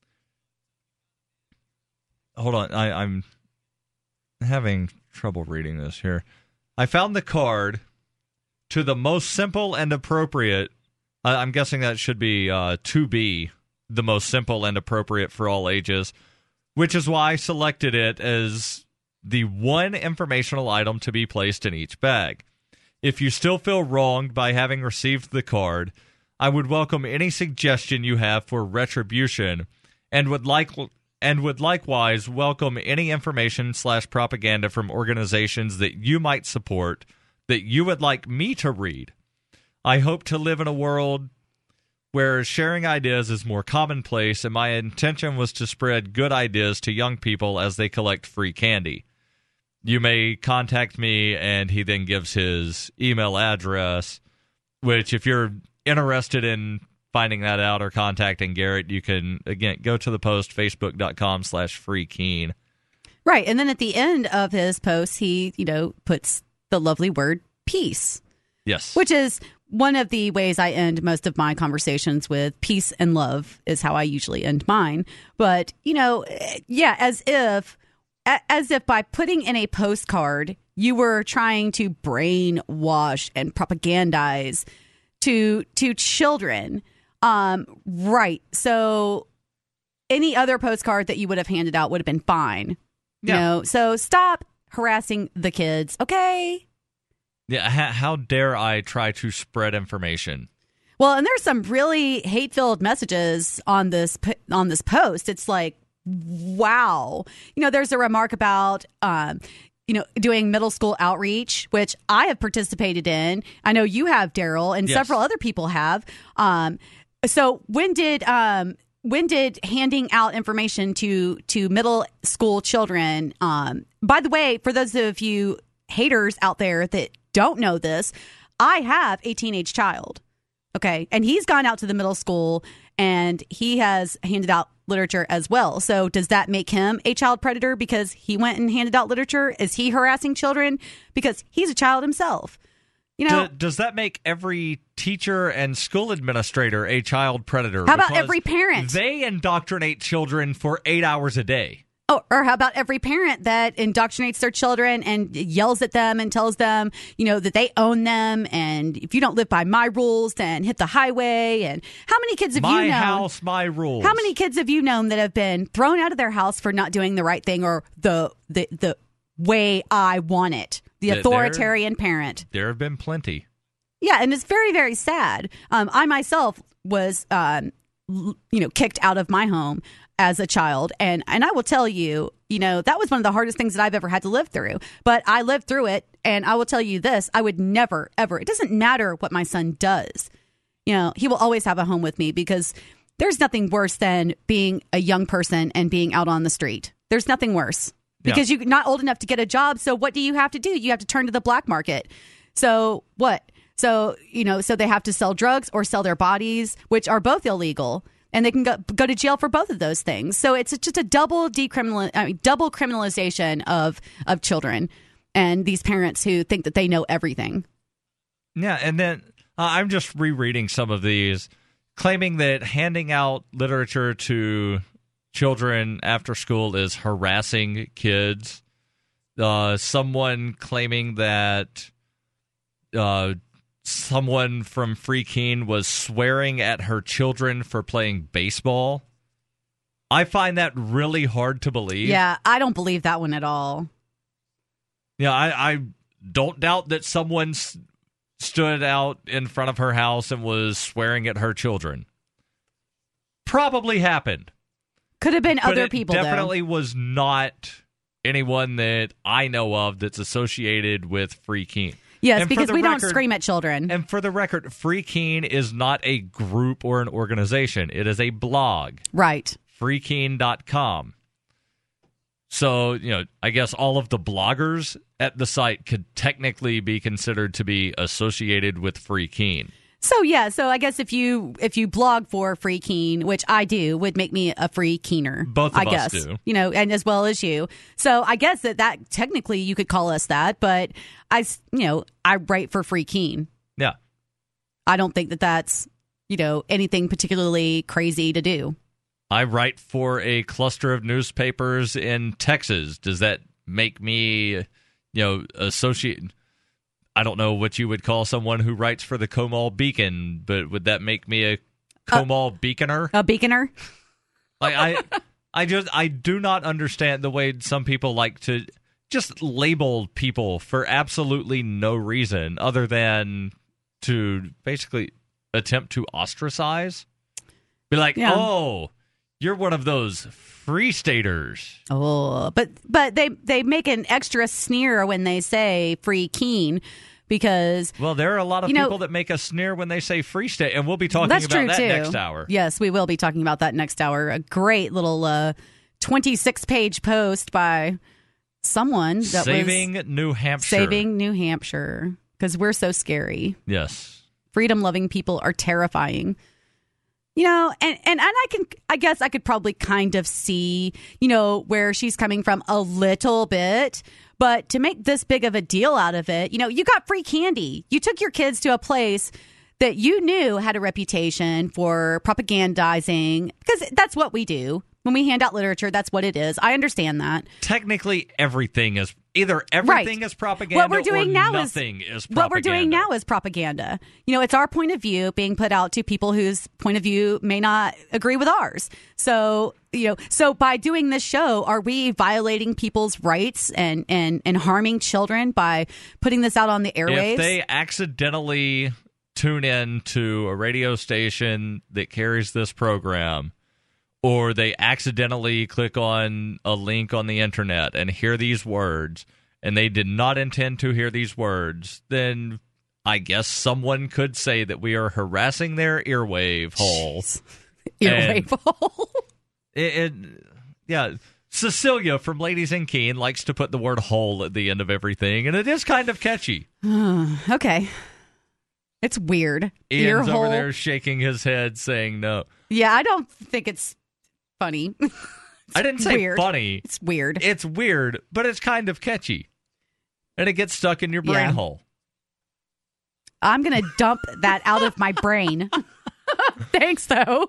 Speaker 1: Hold on, I, I'm having trouble reading this here. I found the card to the most simple and appropriate. Uh, I'm guessing that should be uh, to be the most simple and appropriate for all ages, which is why I selected it as the one informational item to be placed in each bag. If you still feel wronged by having received the card, I would welcome any suggestion you have for retribution, and would like and would likewise welcome any information slash propaganda from organizations that you might support that you would like me to read. I hope to live in a world where sharing ideas is more commonplace, and my intention was to spread good ideas to young people as they collect free candy. You may contact me, and he then gives his email address, which if you're interested in finding that out or contacting Garrett, you can, again, go to the post, facebook.com slash free Keene.
Speaker 2: Right. And then at the end of his post, he, you know, puts the lovely word peace.
Speaker 1: Yes.
Speaker 2: Which is one of the ways I end most of my conversations with peace and love is how I usually end mine. But, you know, yeah, as if... As if by putting in a postcard, you were trying to brainwash and propagandize to to children. Um, right. So any other postcard that you would have handed out would have been fine. You
Speaker 1: Yeah.
Speaker 2: know, so stop harassing the kids. Okay.
Speaker 1: Yeah. How, how dare I try to spread information?
Speaker 2: Well, and there's some really hate-filled messages on this on this post. It's like, wow. You know, there's a remark about, um, you know, doing middle school outreach, which I have participated in. I know you have, Daryl, and
Speaker 1: Yes.
Speaker 2: several other people have. Um, so when did um, when did handing out information to to middle school children? Um, by the way, for those of you haters out there that don't know this, I have a teenage child. Okay. And he's gone out to the middle school and he has handed out literature as well. So does that make him a child predator because he went and handed out literature? Is he harassing children because he's a child himself? You know,
Speaker 1: Do, does that make every teacher and school administrator a child predator?
Speaker 2: How about
Speaker 1: Because
Speaker 2: every parent?
Speaker 1: They indoctrinate children for eight hours a day.
Speaker 2: Oh, or how about every parent that indoctrinates their children and yells at them and tells them, you know, that they own them. And if you don't live by my rules, then hit the highway. And how many kids have
Speaker 1: my
Speaker 2: you known?
Speaker 1: My house, my rules.
Speaker 2: How many kids have you known that have been thrown out of their house for not doing the right thing or the the, the way I want it? The
Speaker 1: There-
Speaker 2: authoritarian parent.
Speaker 1: There have been plenty.
Speaker 2: Yeah, and it's very, very sad. Um, I myself was, um, l- you know, kicked out of my home as a child. And, and I will tell you, you know, that was one of the hardest things that I've ever had to live through. But I lived through it. And I will tell you this, I would never, ever, it doesn't matter what my son does. You know, he will always have a home with me because there's nothing worse than being a young person and being out on the street. There's nothing worse because
Speaker 1: Yeah.
Speaker 2: you're not old enough to get a job. So what do you have to do? You have to turn to the black market. So what? So, you know, so they have to sell drugs or sell their bodies, which are both illegal. And they can go, go to jail for both of those things. So it's just a double decriminal, I mean, double criminalization of of children and these parents who think that they know everything.
Speaker 1: Yeah, and then uh, I'm just rereading some of these, claiming that handing out literature to children after school is harassing kids. Uh, someone claiming that uh, someone from Free Keene was swearing at her children for playing baseball. I find that really hard to believe.
Speaker 2: Yeah, I don't believe that one at all.
Speaker 1: Yeah, I, I don't doubt that someone s- stood out in front of her house and was swearing at her children. Probably happened.
Speaker 2: Could have been
Speaker 1: But
Speaker 2: other
Speaker 1: it
Speaker 2: people,
Speaker 1: definitely was not anyone that I know of that's associated with Free Keene.
Speaker 2: though. Yes,
Speaker 1: And for
Speaker 2: because
Speaker 1: the
Speaker 2: we don't
Speaker 1: record-
Speaker 2: scream at children.
Speaker 1: And for the record, Free Keene is not a group or an organization. It is a blog.
Speaker 2: Right.
Speaker 1: free keene dot com. So, you know, I guess all of the bloggers at the site could technically be considered to be associated with Free Keene.
Speaker 2: So yeah, so I guess if you if you blog for Free Keen, which I do, would make me a free keener.
Speaker 1: Both of
Speaker 2: I
Speaker 1: us
Speaker 2: guess,
Speaker 1: do.
Speaker 2: You know, and as well as you. So I guess that that technically you could call us that, but I s- you know, I write for Free Keen.
Speaker 1: Yeah.
Speaker 2: I don't think that that's, you know, anything particularly crazy to do.
Speaker 1: I write for a cluster of newspapers in Texas. Does that make me, you know, associate? I don't know what you would call someone who writes for the Comal Beacon, but would that make me a Comal uh, Beaconer?
Speaker 2: A beaconer?
Speaker 1: Like I, I just I do not understand the way some people like to just label people for absolutely no reason other than to basically attempt to ostracize. Be like,
Speaker 2: Yeah.
Speaker 1: oh, you're one of those free staters.
Speaker 2: Oh, but but they they make an extra sneer when they say Free Keen because
Speaker 1: Well, there are a lot of
Speaker 2: You know-
Speaker 1: people that make a sneer when they say free state, and we'll be talking
Speaker 2: that's
Speaker 1: about
Speaker 2: true
Speaker 1: that
Speaker 2: too.
Speaker 1: next hour.
Speaker 2: Yes, we will be talking about that next hour. A great little uh, twenty-six page post by someone that
Speaker 1: Saving
Speaker 2: was
Speaker 1: New Hampshire.
Speaker 2: saving New Hampshire because we're so scary.
Speaker 1: Yes.
Speaker 2: Freedom loving people are terrifying. You know, and, and, and I can, I guess I could probably kind of see, you know, where she's coming from a little bit. But to make this big of a deal out of it, you know, you got free candy. You took your kids to a place that you knew had a reputation for propagandizing, because that's what we do. When we hand out literature, that's what it is. I understand that.
Speaker 1: Technically, everything is either everything
Speaker 2: Right.
Speaker 1: is propaganda
Speaker 2: What we're doing
Speaker 1: or
Speaker 2: now
Speaker 1: nothing
Speaker 2: is,
Speaker 1: is propaganda.
Speaker 2: what we're doing now is propaganda. You know, it's our point of view being put out to people whose point of view may not agree with ours. So, you know, so by doing this show, are we violating people's rights and and and harming children by putting this out on the airwaves?
Speaker 1: If they accidentally tune in to a radio station that carries this program, or they accidentally click on a link on the internet and hear these words, and they did not intend to hear these words, then I guess someone could say that we are harassing their earwave hole.
Speaker 2: Earwave hole.
Speaker 1: It, it, yeah, Cecilia from Ladies in Keene likes to put the word hole at the end of everything, and it is kind of catchy.
Speaker 2: Okay. It's weird.
Speaker 1: Ian's
Speaker 2: Ear
Speaker 1: over
Speaker 2: hole.
Speaker 1: there shaking his head saying no.
Speaker 2: Yeah, I don't think it's funny.
Speaker 1: I didn't say
Speaker 2: weird.
Speaker 1: funny.
Speaker 2: It's weird.
Speaker 1: It's weird, but it's kind of catchy. And it gets stuck in your brain
Speaker 2: Yeah.
Speaker 1: hole.
Speaker 2: I'm going to dump that out of my brain. Thanks, though.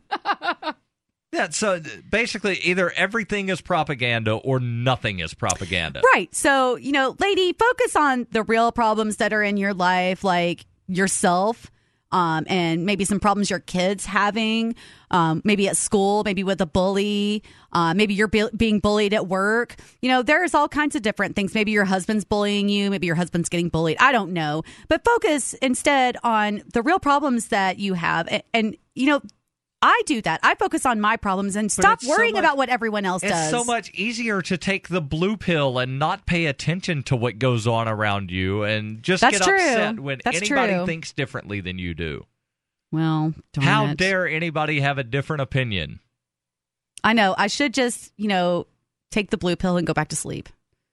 Speaker 1: Yeah, so basically either everything is propaganda or nothing is propaganda.
Speaker 2: Right. So, you know, lady, focus on the real problems that are in your life, like yourself, um, and maybe some problems your kids having, um, maybe at school, maybe with a bully, uh, maybe you're be- being bullied at work. You know, there's all kinds of different things. Maybe your husband's bullying you. Maybe your husband's getting bullied. I don't know. But focus instead on the real problems that you have. And, and you know, I do that. I focus on my problems and stop
Speaker 1: it's so
Speaker 2: worrying
Speaker 1: much-
Speaker 2: about what everyone else
Speaker 1: It's
Speaker 2: does.
Speaker 1: so much easier to take the blue pill and not pay attention to what goes on around you and just
Speaker 2: That's
Speaker 1: get
Speaker 2: true.
Speaker 1: upset when
Speaker 2: That's
Speaker 1: anybody
Speaker 2: true.
Speaker 1: thinks differently than you do.
Speaker 2: Well, darn
Speaker 1: How
Speaker 2: it.
Speaker 1: dare anybody have a different opinion?
Speaker 2: I know. I should just, you know, take the blue pill and go back to sleep.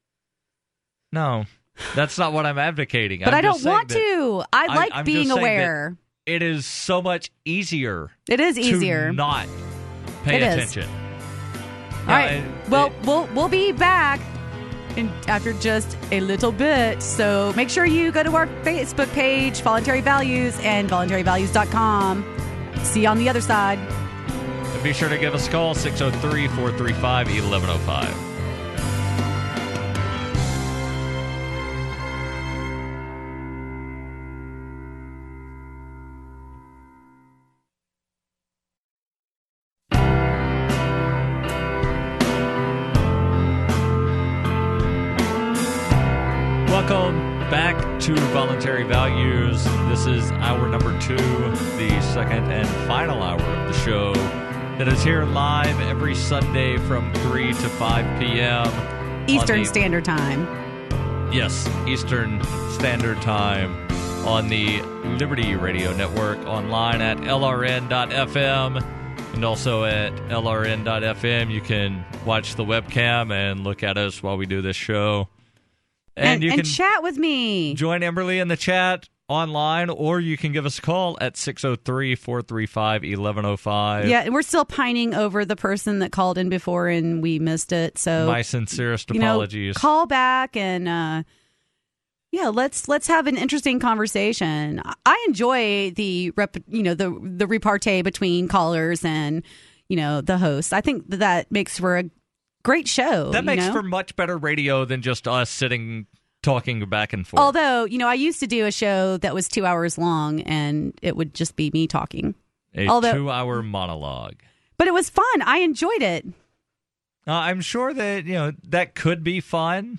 Speaker 1: No, that's not what I'm advocating.
Speaker 2: But
Speaker 1: I'm
Speaker 2: I don't
Speaker 1: just saying
Speaker 2: want
Speaker 1: that
Speaker 2: to. I
Speaker 1: I-
Speaker 2: like
Speaker 1: I'm
Speaker 2: being
Speaker 1: just saying that
Speaker 2: aware.
Speaker 1: It is so much easier
Speaker 2: It is easier.
Speaker 1: to not pay
Speaker 2: It is.
Speaker 1: attention.
Speaker 2: All right.
Speaker 1: and
Speaker 2: Well,
Speaker 1: it-
Speaker 2: we'll we'll be back in, after just a little bit. So make sure you go to our Facebook page, Voluntary Values, and voluntary values dot com. See you on the other side.
Speaker 1: And be sure to give us a call, six oh three, four three five, one one oh five. Welcome back to Voluntary Values. This is hour number two, the second and final hour of the show that is here live every Sunday from three to five p.m.
Speaker 2: Eastern
Speaker 1: on the-
Speaker 2: Standard Time.
Speaker 1: Yes, Eastern Standard Time on the Liberty Radio Network, online at L R N dot F M, and also at L R N dot F M. You can watch the webcam and look at us while we do this show. And,
Speaker 2: And,
Speaker 1: you
Speaker 2: and
Speaker 1: can
Speaker 2: chat with me.
Speaker 1: join Emberly in the chat online, or you can give us a call at six oh three, four three five, one one oh five.
Speaker 2: Yeah, and we're still pining over the person that called in before and we missed it. So
Speaker 1: my sincerest
Speaker 2: you know,
Speaker 1: apologies.
Speaker 2: Call back and uh, yeah, let's let's have an interesting conversation. I enjoy the rep, you know the the repartee between callers and you know the host. I think that, that makes for a great show.
Speaker 1: That makes
Speaker 2: you know?
Speaker 1: for much better radio than just us sitting talking back and forth.
Speaker 2: Although, you know, I used to do a show that was two hours long and it would just be me talking.
Speaker 1: A
Speaker 2: Although,
Speaker 1: two-hour monologue.
Speaker 2: But it was fun. I enjoyed it.
Speaker 1: Uh, I'm sure that, you know, that could be fun.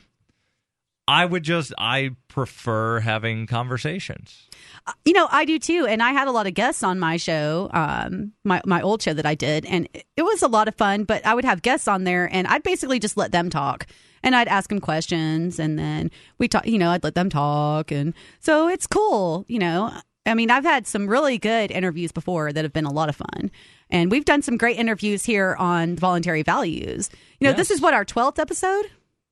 Speaker 1: I would just, I prefer having conversations.
Speaker 2: Uh, you know, I do too. And I had a lot of guests on my show, um, my, my old show that I did. And it was a lot of fun, but I would have guests on there and I'd basically just let them talk. And I'd ask them questions and then we talk, you know, I'd let them talk. And so it's cool, you know. I mean, I've had some really good interviews before that have been a lot of fun. And we've done some great interviews here on Voluntary Values. You know,
Speaker 1: Yes.
Speaker 2: This is what, our twelfth episode?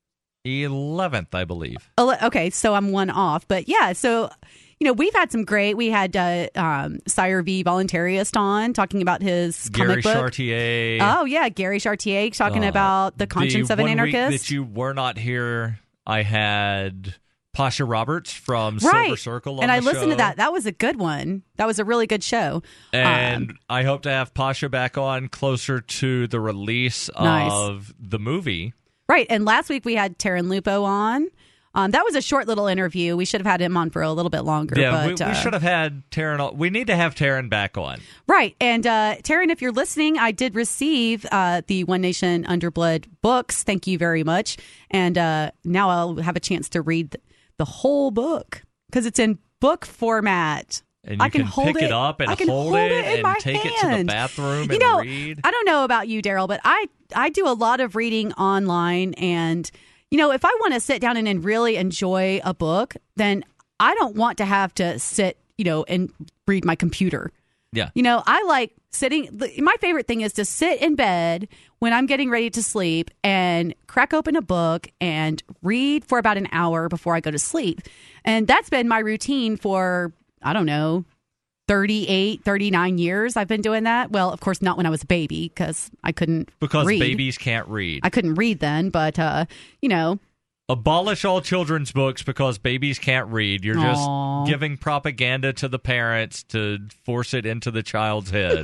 Speaker 1: eleventh, I believe.
Speaker 2: Ele- Okay, so I'm one off. But yeah, so, you know, we've had some great, we had uh, um, Sire V. Voluntarist on talking about his
Speaker 1: Gary
Speaker 2: comic book.
Speaker 1: Chartier.
Speaker 2: Oh, yeah, Gary Chartier talking
Speaker 1: Uh,
Speaker 2: about the conscience
Speaker 1: the
Speaker 2: of an
Speaker 1: one week
Speaker 2: anarchist.
Speaker 1: that you were not here, I had Pasha Roberts from
Speaker 2: Right.
Speaker 1: Silver Circle on
Speaker 2: and
Speaker 1: the
Speaker 2: I listened
Speaker 1: show.
Speaker 2: to that. That was a good one. That was a really good show.
Speaker 1: And
Speaker 2: Um,
Speaker 1: I hope to have Pasha back on closer to the release
Speaker 2: Nice.
Speaker 1: of the movie.
Speaker 2: right. And last week we had Taryn Lupo on. Um, that was a short little interview. We should have had him on for a little bit longer.
Speaker 1: Yeah,
Speaker 2: but,
Speaker 1: we, we
Speaker 2: uh,
Speaker 1: should have had Taryn on. We need to have Taryn back on.
Speaker 2: Right. And uh, Taryn, if you're listening, I did receive uh, the One Nation Underblood books. Thank you very much. And uh, now I'll have a chance to read the whole book because it's in book format.
Speaker 1: And you
Speaker 2: I can,
Speaker 1: can,
Speaker 2: hold
Speaker 1: pick it, up and
Speaker 2: I can
Speaker 1: hold,
Speaker 2: hold
Speaker 1: it,
Speaker 2: in
Speaker 1: and
Speaker 2: my
Speaker 1: take it to the
Speaker 2: hand.
Speaker 1: bathroom
Speaker 2: You
Speaker 1: and
Speaker 2: know,
Speaker 1: read.
Speaker 2: I don't know about you, Daryl, but I, I do a lot of reading online. And, you know, if I want to sit down and, and really enjoy a book, then I don't want to have to sit, you know, and read my computer.
Speaker 1: Yeah.
Speaker 2: You know, I like sitting. My favorite thing is to sit in bed when I'm getting ready to sleep and crack open a book and read for about an hour before I go to sleep. And that's been my routine for, I don't know, thirty-eight, thirty-nine years. I've been doing that. Well, of course, not when I was a baby because I couldn't
Speaker 1: Because
Speaker 2: read.
Speaker 1: babies can't read.
Speaker 2: I couldn't read then, but, uh, you know.
Speaker 1: Abolish all children's books because babies can't read. You're
Speaker 2: Aw.
Speaker 1: just giving propaganda to the parents to force it into the child's head.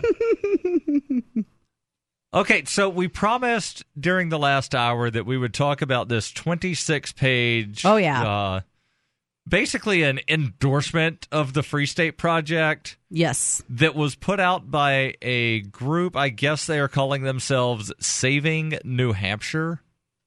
Speaker 1: Okay, so we promised during the last hour that we would talk about this twenty-six page,
Speaker 2: Oh, yeah.
Speaker 1: uh, basically an endorsement of the Free State Project
Speaker 2: Yes.
Speaker 1: that was put out by a group. I guess they are calling themselves Saving New Hampshire.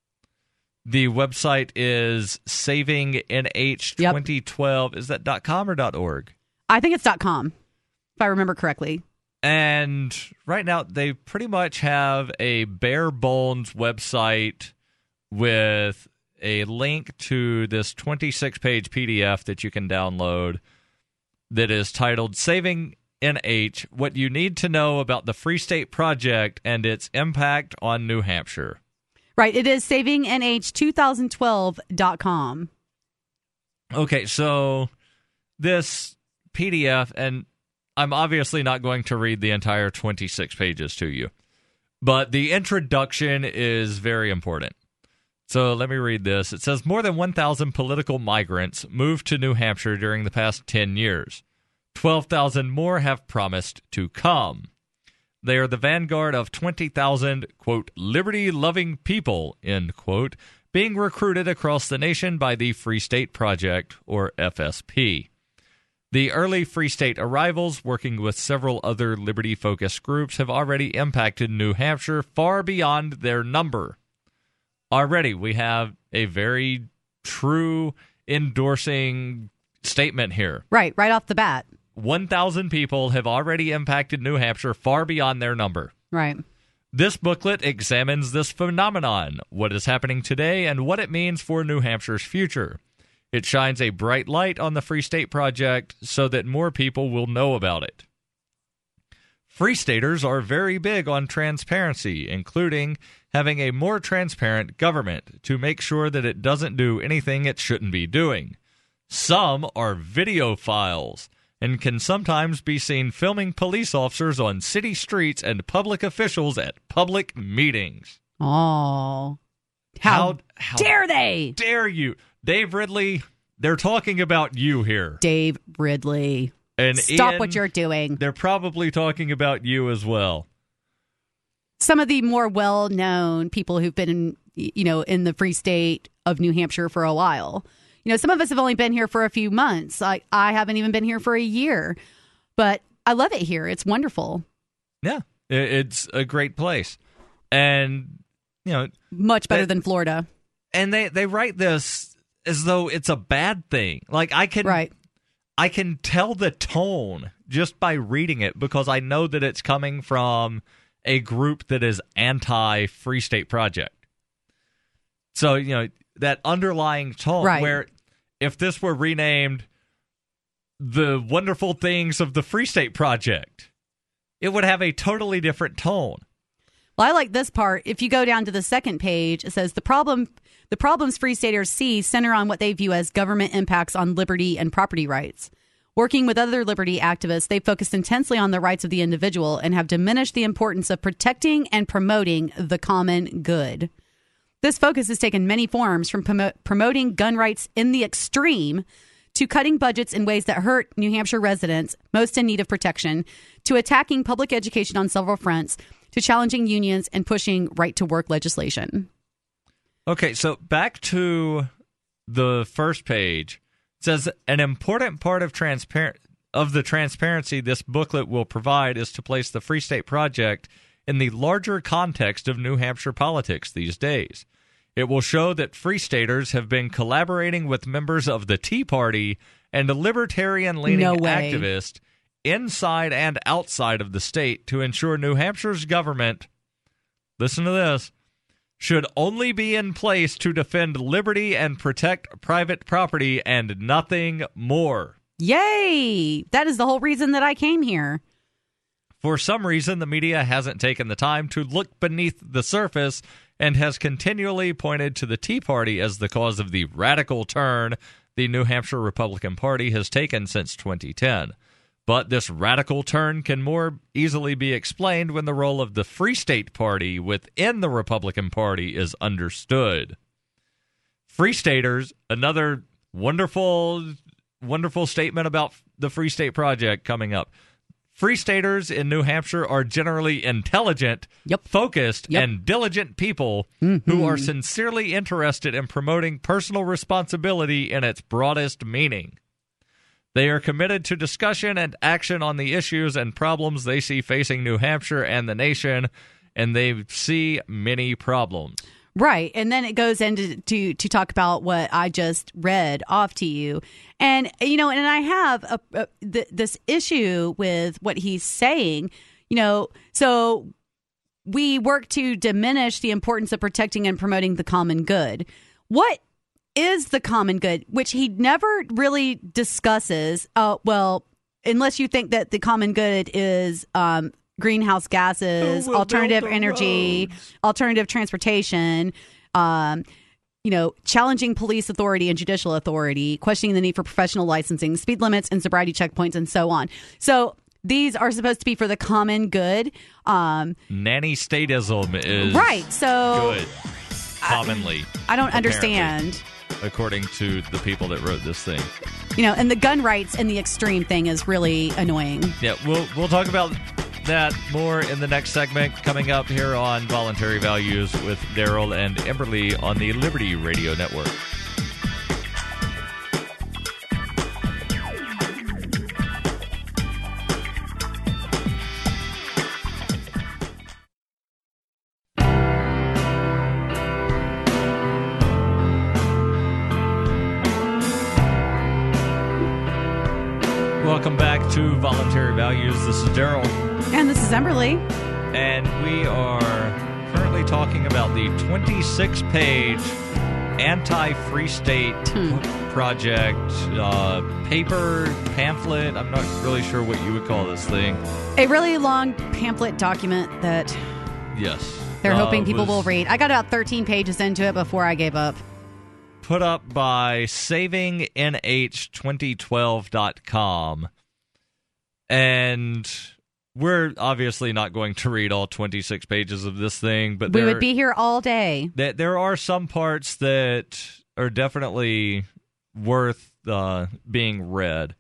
Speaker 1: The website is saving N H twenty twelve. Is that .com or .org?
Speaker 2: I think it's .com, if I remember correctly.
Speaker 1: And right now, they pretty much have a bare bones website with a link to this twenty-six page P D F that you can download that is titled Saving N H, What You Need to Know About the Free State Project and Its Impact on New Hampshire.
Speaker 2: Right. It is saving N H twenty twelve dot com.
Speaker 1: Okay, so this P D F, and I'm obviously not going to read the entire twenty-six pages to you, but the introduction is very important. So let me read this. It says, more than one thousand political migrants moved to New Hampshire during the past ten years. twelve thousand more have promised to come. They are the vanguard of twenty thousand, quote, liberty-loving people, end quote, being recruited across the nation by the Free State Project, or F S P. The early Free State arrivals, working with several other liberty-focused groups, have already impacted New Hampshire far beyond their number. Already, we have a very true endorsing statement here.
Speaker 2: Right. Right off the bat.
Speaker 1: one thousand people have already impacted New Hampshire far beyond their number.
Speaker 2: Right.
Speaker 1: This booklet examines this phenomenon, what is happening today, and what it means for New Hampshire's future. It shines a bright light on the Free State Project so that more people will know about it. Free Staters are very big on transparency, including having a more transparent government to make sure that it doesn't do anything it shouldn't be doing. Some are video files and can sometimes be seen filming police officers on city streets and public officials at public meetings.
Speaker 2: Oh. How,
Speaker 1: How, how
Speaker 2: dare they?
Speaker 1: dare you? Dave Ridley, they're talking about you here.
Speaker 2: Dave Ridley.
Speaker 1: And
Speaker 2: Stop
Speaker 1: Ian,
Speaker 2: what you're doing.
Speaker 1: They're probably talking about you as well.
Speaker 2: Some of the more well-known people who've been in, you know, in the free state of New Hampshire for a while. You know, some of us have only been here for a few months. I, I haven't even been here for a year. But I love it here. It's wonderful.
Speaker 1: Yeah, it's a great place. And, you know...
Speaker 2: Much better
Speaker 1: that,
Speaker 2: than Florida.
Speaker 1: And they, they write this as though it's a bad thing. Like, I can...
Speaker 2: Right.
Speaker 1: I can tell the tone just by reading it because I know that it's coming from a group that is anti-Free State Project. So, you know, that underlying tone
Speaker 2: right.
Speaker 1: where if this were renamed The Wonderful Things of the Free State Project, it would have a totally different tone.
Speaker 2: Well, I like this part. If you go down to the second page, it says the problem, the problems Free Staters see center on what they view as government impacts on liberty and property rights. Working with other liberty activists, they focused intensely on the rights of the individual and have diminished the importance of protecting and promoting the common good. This focus has taken many forms, from promo- promoting gun rights in the extreme to cutting budgets in ways that hurt New Hampshire residents most in need of protection, to attacking public education on several fronts, to challenging unions and pushing right-to-work legislation.
Speaker 1: Okay, so back to the first page. It says, an important part of transparent of the transparency this booklet will provide is to place the Free State Project in the larger context of New Hampshire politics these days. It will show that Free Staters have been collaborating with members of the Tea Party and libertarian-leaning
Speaker 2: No way.
Speaker 1: activists inside and outside of the state to ensure New Hampshire's government, listen to this, should only be in place to defend liberty and protect private property and nothing more.
Speaker 2: Yay! That is the whole reason that I came here.
Speaker 1: For some reason, the media hasn't taken the time to look beneath the surface and has continually pointed to the Tea Party as the cause of the radical turn the New Hampshire Republican Party has taken since twenty ten. But this radical turn can more easily be explained when the role of the Free State Party within the Republican Party is understood. Free Staters, another wonderful, wonderful statement about the Free State Project coming up. Free Staters in New Hampshire are generally intelligent,
Speaker 2: yep.
Speaker 1: focused,
Speaker 2: yep.
Speaker 1: and diligent people
Speaker 2: mm-hmm.
Speaker 1: who are sincerely interested in promoting personal responsibility in its broadest meaning. They are committed to discussion and action on the issues and problems they see facing New Hampshire and the nation, and they see many problems.
Speaker 2: Right. And then it goes into to, to talk about what I just read off to you. And, you know, and I have a, a, th- this issue with what he's saying, you know, so we work to diminish the importance of protecting and promoting the common good. What is the common good, which he never really discusses? Uh, well, unless you think that the common good is um, greenhouse gases,
Speaker 1: oh, we'll
Speaker 2: alternative energy,
Speaker 1: roads.
Speaker 2: alternative transportation, um, you know, challenging police authority and judicial authority, questioning the need for professional licensing, speed limits and sobriety checkpoints, and so on. So these are supposed to be for the common good. Um,
Speaker 1: Nanny statism is
Speaker 2: right. So
Speaker 1: good, commonly.
Speaker 2: I, I don't understand.
Speaker 1: According to the people that wrote this thing.
Speaker 2: You know, and the gun rights and the extreme thing is really annoying.
Speaker 1: Yeah, we'll we'll talk about that more in the next segment coming up here on Voluntary Values with Daryl and Emberly on the Liberty Radio Network. Welcome back to Voluntary Values. This is Daryl.
Speaker 2: And this is Emberly.
Speaker 1: And we are currently talking about the twenty-six page anti-Free State
Speaker 2: hmm.
Speaker 1: project uh, paper, pamphlet. I'm not really sure what you would call this thing.
Speaker 2: A really long pamphlet document that
Speaker 1: yes,
Speaker 2: they're
Speaker 1: uh,
Speaker 2: hoping people
Speaker 1: was,
Speaker 2: will read. I got about thirteen pages into it before I gave up.
Speaker 1: put up by saving N H twenty twelve dot com. And we're obviously not going to read all twenty-six pages of this thing, but
Speaker 2: we
Speaker 1: there,
Speaker 2: would be here all day.
Speaker 1: There, there are some parts that are definitely worth uh, being read.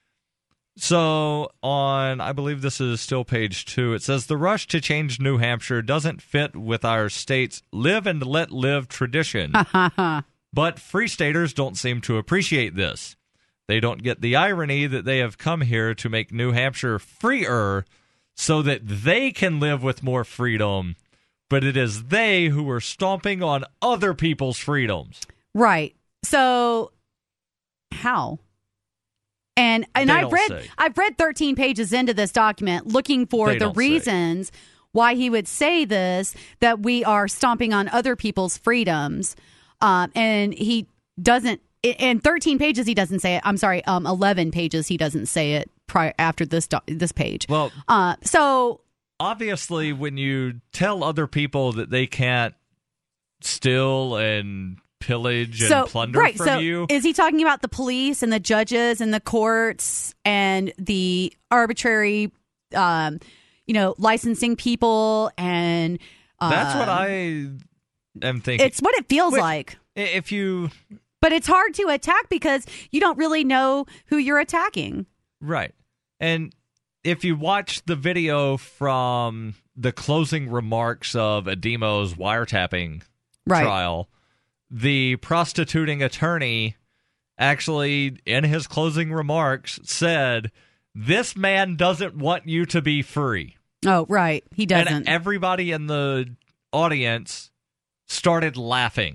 Speaker 1: So on, I believe this is still page two, it says, the rush to change New Hampshire doesn't fit with our state's live and let live tradition. But Free Staters don't seem to appreciate this. They don't get the irony that they have come here to make New Hampshire freer so that they can live with more freedom, but it is they who are stomping on other people's freedoms.
Speaker 2: Right. So, how? And and
Speaker 1: They
Speaker 2: I've
Speaker 1: don't
Speaker 2: read
Speaker 1: say.
Speaker 2: I've read thirteen pages into this document looking for
Speaker 1: They
Speaker 2: the
Speaker 1: don't say.
Speaker 2: reasons why he would say this, that we are stomping on other people's freedoms. Um, and he doesn't, in thirteen pages he doesn't say it. I'm sorry, um, eleven pages he doesn't say it prior after this do- this page.
Speaker 1: Well,
Speaker 2: Uh, so
Speaker 1: obviously, when you tell other people that they can't steal and pillage and
Speaker 2: so
Speaker 1: plunder
Speaker 2: right,
Speaker 1: from
Speaker 2: so
Speaker 1: you,
Speaker 2: is he talking about the police and the judges and the courts and the arbitrary, um, you know, licensing people and uh,
Speaker 1: that's what I am thinking.
Speaker 2: It's what it feels
Speaker 1: Which-
Speaker 2: like.
Speaker 1: If you
Speaker 2: But it's hard to attack because you don't really know who you're attacking.
Speaker 1: right, and if you watch the video from the closing remarks of Adimo's wiretapping
Speaker 2: Right.
Speaker 1: trial, the prostituting attorney actually, in his closing remarks, said, "This man doesn't want you to be free."
Speaker 2: Oh, right. He doesn't.
Speaker 1: And everybody in the audience started laughing.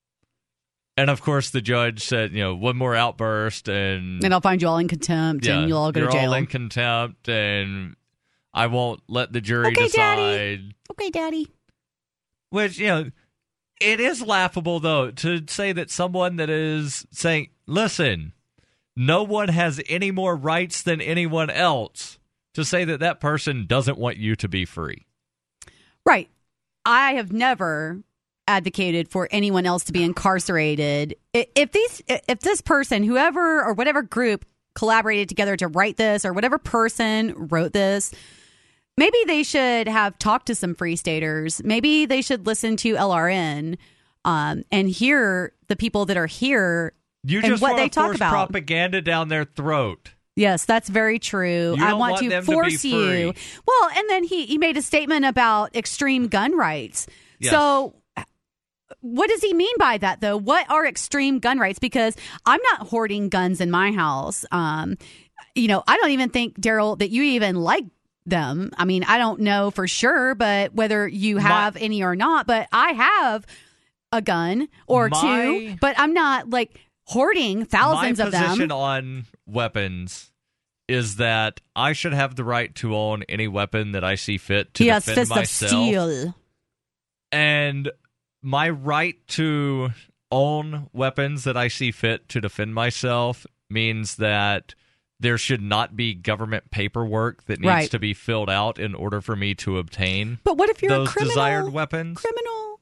Speaker 1: And of course, the judge said, you know, one more outburst, and
Speaker 2: and I'll find you all in contempt
Speaker 1: yeah,
Speaker 2: and you'll all go
Speaker 1: you're
Speaker 2: to jail.
Speaker 1: all in contempt, and I won't let the jury
Speaker 2: Okay,
Speaker 1: decide.
Speaker 2: Daddy. Okay, Daddy.
Speaker 1: Which, you know, it is laughable, though, to say that someone that is saying, listen, no one has any more rights than anyone else, to say that that person doesn't want you to be free.
Speaker 2: Right. I have never advocated for anyone else to be incarcerated. I- If these, if this person, whoever or whatever group collaborated together to write this, or whatever person wrote this, maybe they should have talked to some Free Staters. Maybe they should listen to L R N um, and hear the people that are here
Speaker 1: You
Speaker 2: and
Speaker 1: just
Speaker 2: what
Speaker 1: want
Speaker 2: they
Speaker 1: to
Speaker 2: talk
Speaker 1: force
Speaker 2: about.
Speaker 1: propaganda down their throat.
Speaker 2: Yes, that's very true.
Speaker 1: You
Speaker 2: I
Speaker 1: don't
Speaker 2: want,
Speaker 1: want
Speaker 2: to
Speaker 1: them to be
Speaker 2: force you.
Speaker 1: free.
Speaker 2: Well, and then he, he made a statement about extreme gun rights.
Speaker 1: Yes.
Speaker 2: So what does he mean by that, though? What are extreme gun rights? Because I'm not hoarding guns in my house. Um, you know, I don't even think, Daryl, that you even like them. I mean, I don't know for sure, but whether you have
Speaker 1: My-
Speaker 2: any or not, but I have a gun or
Speaker 1: My-
Speaker 2: two, but I'm not like hoarding thousands
Speaker 1: My
Speaker 2: of them.
Speaker 1: position on weapons is that I should have the right to own any weapon that I see fit to
Speaker 2: He has
Speaker 1: defend
Speaker 2: fists of
Speaker 1: myself.
Speaker 2: steel.
Speaker 1: And my right to own weapons that I see fit to defend myself means that there should not be government paperwork that needs
Speaker 2: Right.
Speaker 1: to be filled out in order for me to obtain
Speaker 2: But what if you're
Speaker 1: those
Speaker 2: a criminal?
Speaker 1: desired weapons.
Speaker 2: Criminal.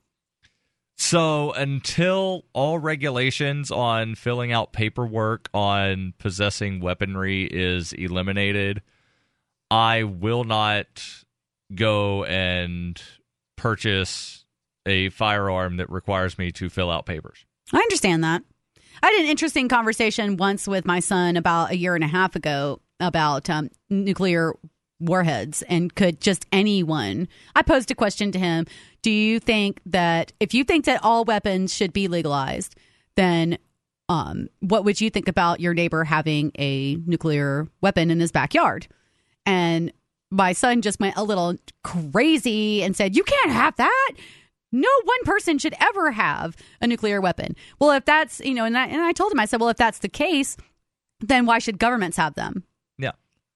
Speaker 1: So until all regulations on filling out paperwork on possessing weaponry is eliminated, I will not go and purchase a firearm that requires me to fill out papers.
Speaker 2: I understand that. I had an interesting conversation once with my son about a year and a half ago about um, nuclear warheads, and could just anyone, I posed a question to him, do you think that if you think that all weapons should be legalized, then um, what would you think about your neighbor having a nuclear weapon in his backyard? And my son just went a little crazy and said, you can't have that. No one person should ever have a nuclear weapon. Well, if that's, you know, and I, and I told him, I said, well, if that's the case, then why should governments have them?
Speaker 1: Yeah.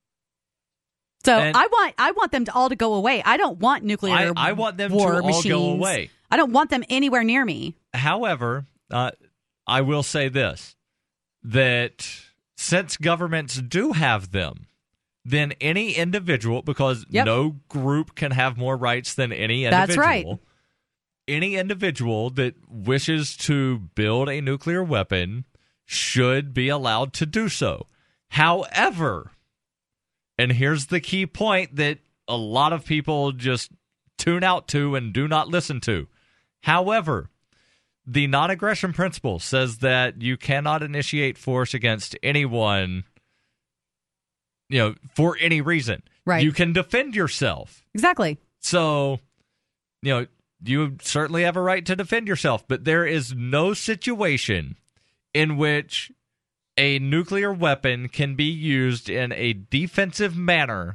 Speaker 2: So
Speaker 1: And-
Speaker 2: I want I want them to all to go away. I don't want nuclear
Speaker 1: I, I want them
Speaker 2: war
Speaker 1: to all
Speaker 2: machines.
Speaker 1: go away.
Speaker 2: I don't want them anywhere near me.
Speaker 1: However, uh, I will say this, that since governments do have them, then any individual, because
Speaker 2: Yep.
Speaker 1: no group can have more rights than any
Speaker 2: That's
Speaker 1: individual,
Speaker 2: right.
Speaker 1: any individual that wishes to build a nuclear weapon should be allowed to do so. However, and here's the key point that a lot of people just tune out to and do not listen to. However, the non-aggression principle says that you cannot initiate force against anyone, you know, for any reason.
Speaker 2: Right.
Speaker 1: You can defend yourself.
Speaker 2: Exactly.
Speaker 1: So, you know, you certainly have a right to defend yourself, but there is no situation in which a nuclear weapon can be used in a defensive manner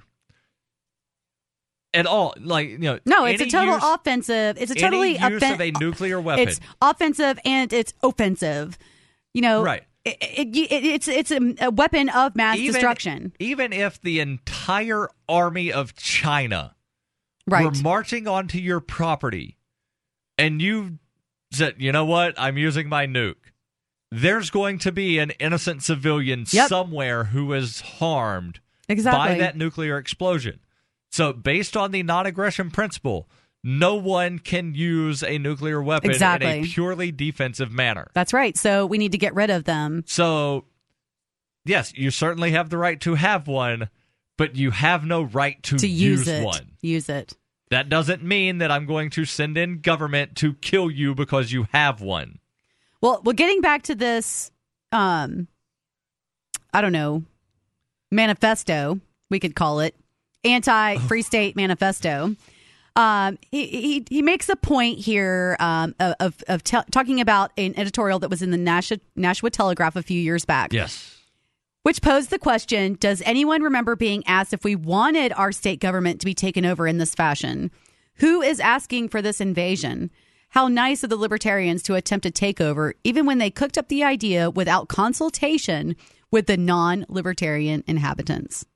Speaker 1: at all. Like, you know,
Speaker 2: no, it's a total
Speaker 1: use,
Speaker 2: offensive. It's a totally
Speaker 1: any use
Speaker 2: offen-
Speaker 1: of a nuclear weapon.
Speaker 2: It's offensive and it's offensive. You know,
Speaker 1: right?
Speaker 2: It, it, it, it's it's a, a weapon of mass
Speaker 1: even,
Speaker 2: destruction.
Speaker 1: Even if the entire army of China
Speaker 2: right.
Speaker 1: were marching onto your property, and you said, "You know what? I'm using my nuke." There's going to be an innocent civilian
Speaker 2: yep.
Speaker 1: somewhere who is harmed
Speaker 2: exactly.
Speaker 1: by that nuclear explosion. So based on the non-aggression principle, no one can use a nuclear weapon
Speaker 2: exactly.
Speaker 1: in a purely defensive manner.
Speaker 2: That's right. So we need to get rid of them.
Speaker 1: So, yes, you certainly have the right to have one, but you have no right to,
Speaker 2: to use,
Speaker 1: use
Speaker 2: it.
Speaker 1: one.
Speaker 2: Use it.
Speaker 1: That doesn't mean that I'm going to send in government to kill you because you have one.
Speaker 2: Well, well, getting back to this, um, I don't know, manifesto, we could call it, anti-free state manifesto. Um, he, he he makes a point here um, of of te- talking about an editorial that was in the Nashua, Nashua Telegraph a few years back.
Speaker 1: Yes.
Speaker 2: Which posed the question, does anyone remember being asked if we wanted our state government to be taken over in this fashion? Who is asking for this invasion? How nice of the libertarians to attempt a takeover, even when they cooked up the idea without consultation with the non-libertarian inhabitants.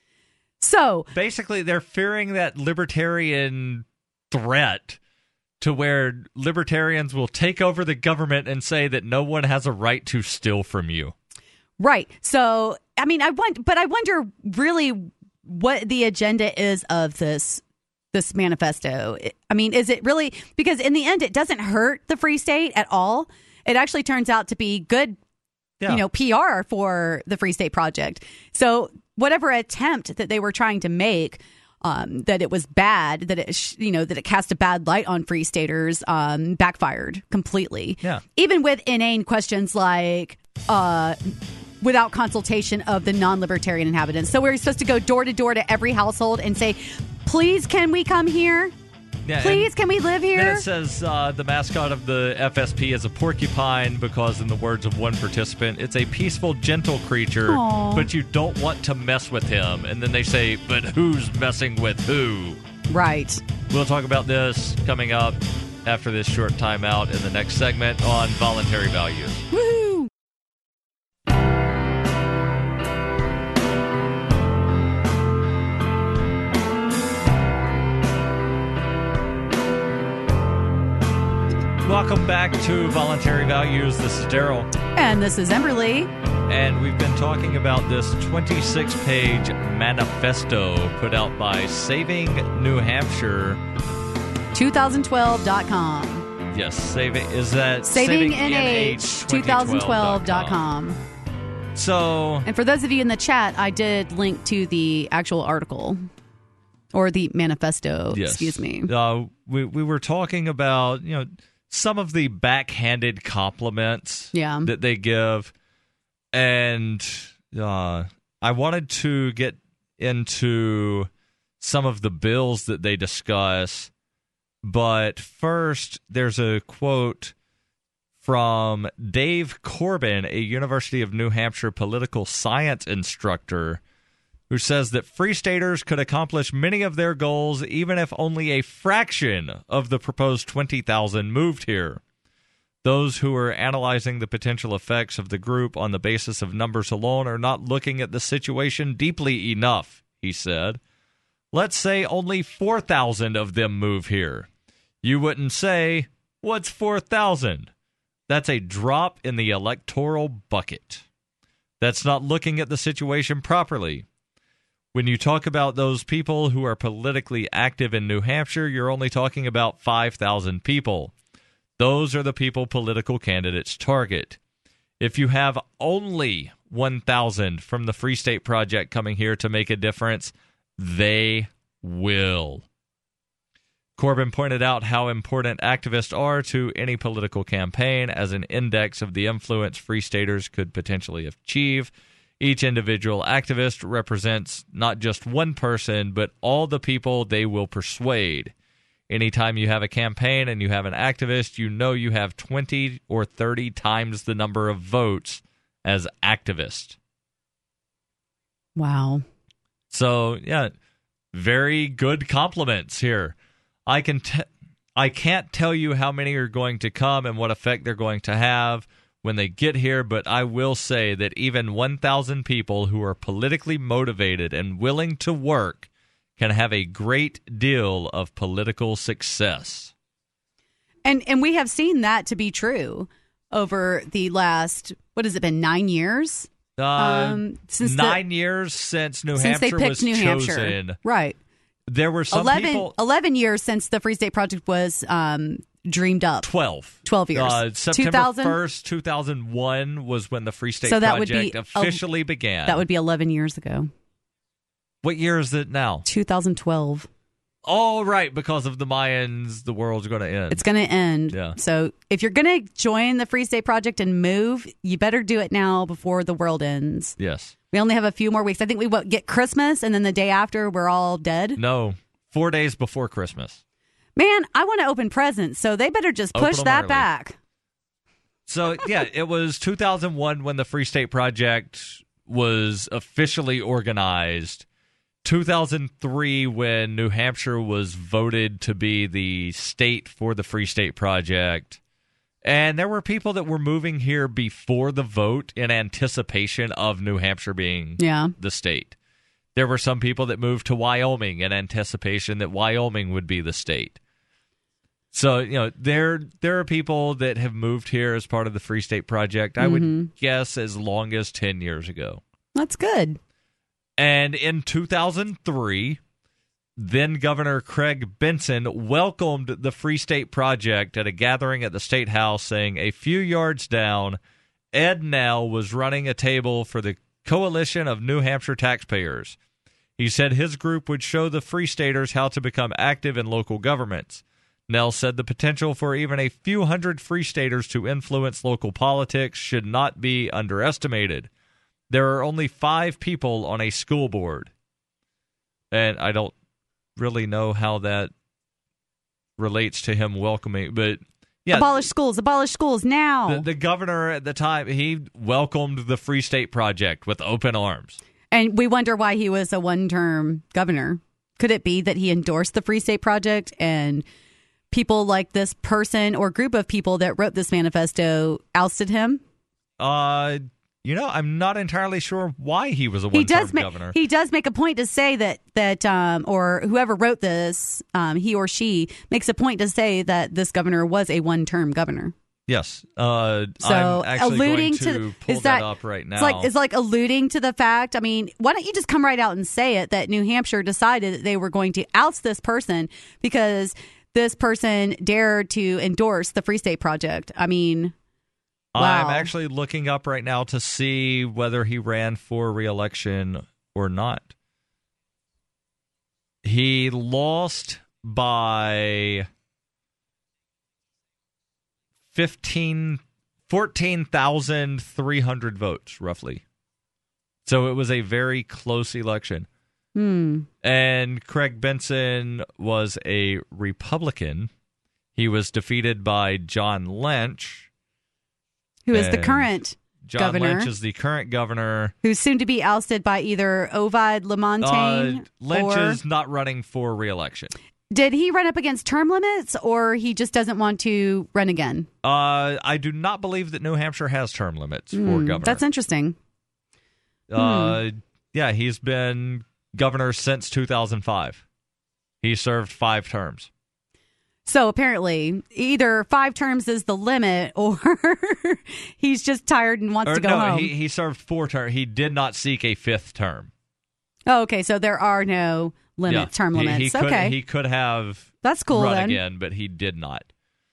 Speaker 2: So
Speaker 1: basically, they're fearing that libertarian threat to where libertarians will take over the government and say that no one has a right to steal from you.
Speaker 2: Right. So, I mean, I want, but I wonder really what the agenda is of this this manifesto. I mean, is it really, because in the end, it doesn't hurt the Free State at all. It actually turns out to be good, yeah. you know, P R for the Free State Project. So whatever attempt that they were trying to make, um, that it was bad, that it, you know, that it cast a bad light on Free Staters, um, backfired completely.
Speaker 1: Yeah. Even
Speaker 2: with inane questions like, uh, without consultation of the non-libertarian inhabitants. So we're supposed to go door to door to every household and say, please, can we come here? Yeah, please, can we live here?
Speaker 1: Then it says uh, the mascot of the F S P is a porcupine because, in the words of one participant, it's a peaceful, gentle creature,
Speaker 2: Aww.
Speaker 1: but you don't want to mess with him. And then they say, but who's messing with who?
Speaker 2: Right.
Speaker 1: We'll talk about this coming up after this short timeout in the next segment on voluntary values.
Speaker 2: Woohoo!
Speaker 1: Welcome back to Voluntary Values. This is Daryl.
Speaker 2: And this is Emberly.
Speaker 1: And we've been talking about this twenty-six page manifesto put out by Saving New Hampshire.
Speaker 2: twenty twelve dot com.
Speaker 1: Yes, saving is that
Speaker 2: saving N H twenty twelve dot com.
Speaker 1: So,
Speaker 2: and for those of you in the chat, I did link to the actual article or the manifesto.
Speaker 1: Yes.
Speaker 2: Excuse me.
Speaker 1: Uh, we we were talking about, you know, some of the backhanded compliments
Speaker 2: yeah.
Speaker 1: that they give. And uh, I wanted to get into some of the bills that they discuss. But first, there's a quote from Dave Corbin, a University of New Hampshire political science instructor, who says that Free Staters could accomplish many of their goals even if only a fraction of the proposed twenty thousand moved here. Those who are analyzing the potential effects of the group on the basis of numbers alone are not looking at the situation deeply enough, he said. Let's say only four thousand of them move here. You wouldn't say, what's four thousand? That's a drop in the electoral bucket. That's not looking at the situation properly. When you talk about those people who are politically active in New Hampshire, you're only talking about five thousand people. Those are the people political candidates target. If you have only one thousand from the Free State Project coming here to make a difference, they will. Corbin pointed out how important activists are to any political campaign as an index of the influence Free Staters could potentially achieve. Each individual activist represents not just one person, but all the people they will persuade. Anytime you have a campaign and you have an activist, you know you have twenty or thirty times the number of votes as activists.
Speaker 2: Wow.
Speaker 1: So, yeah, very good compliments here. I can t- I can't tell you how many are going to come and what effect they're going to have when they get here, but I will say that even one thousand people who are politically motivated and willing to work can have a great deal of political success.
Speaker 2: And and we have seen that to be true over the last, what has it been, nine years?
Speaker 1: Uh,
Speaker 2: um, since
Speaker 1: nine
Speaker 2: the,
Speaker 1: years since New
Speaker 2: since
Speaker 1: Hampshire
Speaker 2: they picked
Speaker 1: was
Speaker 2: New
Speaker 1: chosen.
Speaker 2: Hampshire. Right.
Speaker 1: There were some
Speaker 2: eleven,
Speaker 1: people...
Speaker 2: eleven years since the Free State Project was um, dreamed up.
Speaker 1: twelve.
Speaker 2: twelve years.
Speaker 1: Uh, September first, two thousand one was when the Free State
Speaker 2: so that
Speaker 1: Project
Speaker 2: would be
Speaker 1: officially
Speaker 2: a,
Speaker 1: began.
Speaker 2: That would be eleven years ago.
Speaker 1: What year is it now?
Speaker 2: two thousand twelve.
Speaker 1: Oh, right. Because of the Mayans, the world's going to end.
Speaker 2: It's going to end.
Speaker 1: Yeah.
Speaker 2: So if you're going to join the Free State Project and move, you better do it now before the world ends.
Speaker 1: Yes.
Speaker 2: We only have a few more weeks. I think we will get Christmas, and then the day after, we're all dead.
Speaker 1: No. Four days before Christmas.
Speaker 2: Man, I want to open presents, so they better just push
Speaker 1: Open 'em
Speaker 2: that
Speaker 1: early.
Speaker 2: back.
Speaker 1: So, yeah, it was two thousand one when the Free State Project was officially organized. two thousand three when New Hampshire was voted to be the state for the Free State Project. And there were people that were moving here before the vote in anticipation of New Hampshire being
Speaker 2: Yeah.
Speaker 1: the state. There were some people that moved to Wyoming in anticipation that Wyoming would be the state. So, you know, there there are people that have moved here as part of the Free State Project, I
Speaker 2: Mm-hmm.
Speaker 1: would guess as long as ten years ago.
Speaker 2: That's good.
Speaker 1: And in two thousand three, then Governor Craig Benson welcomed the Free State Project at a gathering at the State House, saying a few yards down, Ed Nell was running a table for the Coalition of New Hampshire Taxpayers. He said his group would show the Free Staters how to become active in local governments. Nell said the potential for even a few hundred Free Staters to influence local politics should not be underestimated. There are only five people on a school board. And I don't really know how that relates to him welcoming, but yeah.
Speaker 2: Abolish schools, abolish schools now.
Speaker 1: The, the governor at the time, he welcomed the Free State Project with open arms.
Speaker 2: And we wonder why he was a one-term governor. Could it be that he endorsed the Free State Project and people like this person or group of people that wrote this manifesto ousted him?
Speaker 1: Uh, you know, I'm not entirely sure why he was a
Speaker 2: He
Speaker 1: one-term
Speaker 2: does make
Speaker 1: governor.
Speaker 2: he does make a point to say that that um, or whoever wrote this, um, he or she makes a point to say that this governor was a one-term governor.
Speaker 1: Yes. Uh,
Speaker 2: So
Speaker 1: I'm actually
Speaker 2: alluding
Speaker 1: going to,
Speaker 2: to
Speaker 1: pull
Speaker 2: is
Speaker 1: that,
Speaker 2: that
Speaker 1: up right now.
Speaker 2: It's like it's like alluding to the fact. I mean, why don't you just come right out and say it that New Hampshire decided that they were going to oust this person because this person dared to endorse the Free State Project. I mean, wow.
Speaker 1: I'm actually looking up right now to see whether he ran for re-election or not. He lost by fifteen, fourteen thousand three hundred votes, roughly. So it was a very close election.
Speaker 2: Hmm.
Speaker 1: And Craig Benson was a Republican. He was defeated by John Lynch.
Speaker 2: Who is the
Speaker 1: And
Speaker 2: current
Speaker 1: John
Speaker 2: governor?
Speaker 1: Lynch is the current governor.
Speaker 2: Who's soon to be ousted by either Ovid Lamontagne
Speaker 1: Uh, Lynch
Speaker 2: or...
Speaker 1: is not running for re-election.
Speaker 2: Did he run up against term limits or he just doesn't want to run again?
Speaker 1: Uh, I do not believe that New Hampshire has term limits for
Speaker 2: Hmm,
Speaker 1: governor.
Speaker 2: That's interesting.
Speaker 1: Uh, yeah, he's been governor since two thousand five. He served five terms.
Speaker 2: So apparently, either five terms is the limit, or he's just tired and wants
Speaker 1: Or
Speaker 2: to go
Speaker 1: no,
Speaker 2: home.
Speaker 1: he he served four terms. He did not seek a fifth term.
Speaker 2: Oh, okay. So there are no limit
Speaker 1: Yeah.
Speaker 2: term
Speaker 1: He-
Speaker 2: limits.
Speaker 1: He, could,
Speaker 2: okay.
Speaker 1: He could have
Speaker 2: That's cool
Speaker 1: run
Speaker 2: then.
Speaker 1: again, but he did not.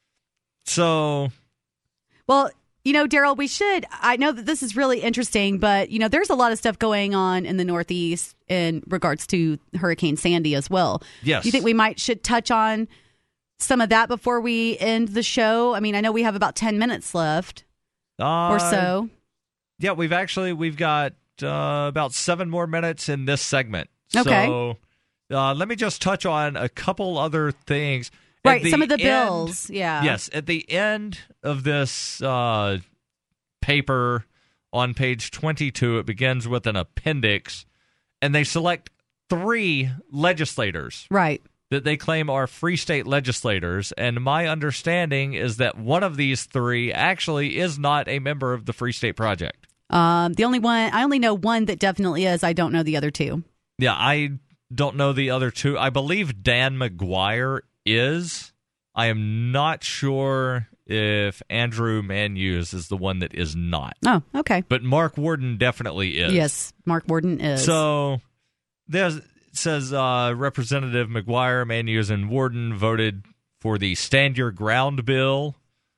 Speaker 1: So,
Speaker 2: Well, you know, Daryl, we should. I know that this is really interesting, but, you know, there's a lot of stuff going on in the Northeast in regards to Hurricane Sandy as well.
Speaker 1: yes.
Speaker 2: Do you think we might should touch on some of that before we end the show? I mean, I know we have about ten minutes left
Speaker 1: uh,
Speaker 2: or so.
Speaker 1: Yeah, we've actually, we've got uh, about seven more minutes in this segment.
Speaker 2: Okay.
Speaker 1: So uh, let me just touch on a couple other things. At
Speaker 2: Right, some of the
Speaker 1: end-
Speaker 2: bills. Yeah.
Speaker 1: Yes, at the end of this uh, paper on page twenty-two, it begins with an appendix, and they select three legislators
Speaker 2: Right.
Speaker 1: that they claim are Free State legislators, and my understanding is that one of these three actually is not a member of the Free State Project.
Speaker 2: Um, the only one, I only know one that definitely is. I don't know the other two.
Speaker 1: Yeah, I don't know the other two. I believe Dan McGuire is. I am not sure if Andrew Manuse is the one that is not.
Speaker 2: Oh, okay.
Speaker 1: But Mark Warden definitely is.
Speaker 2: Yes, Mark Warden is.
Speaker 1: So there's, it says uh, Representative McGuire, Manuse, and Warden voted for the Stand Your Ground bill,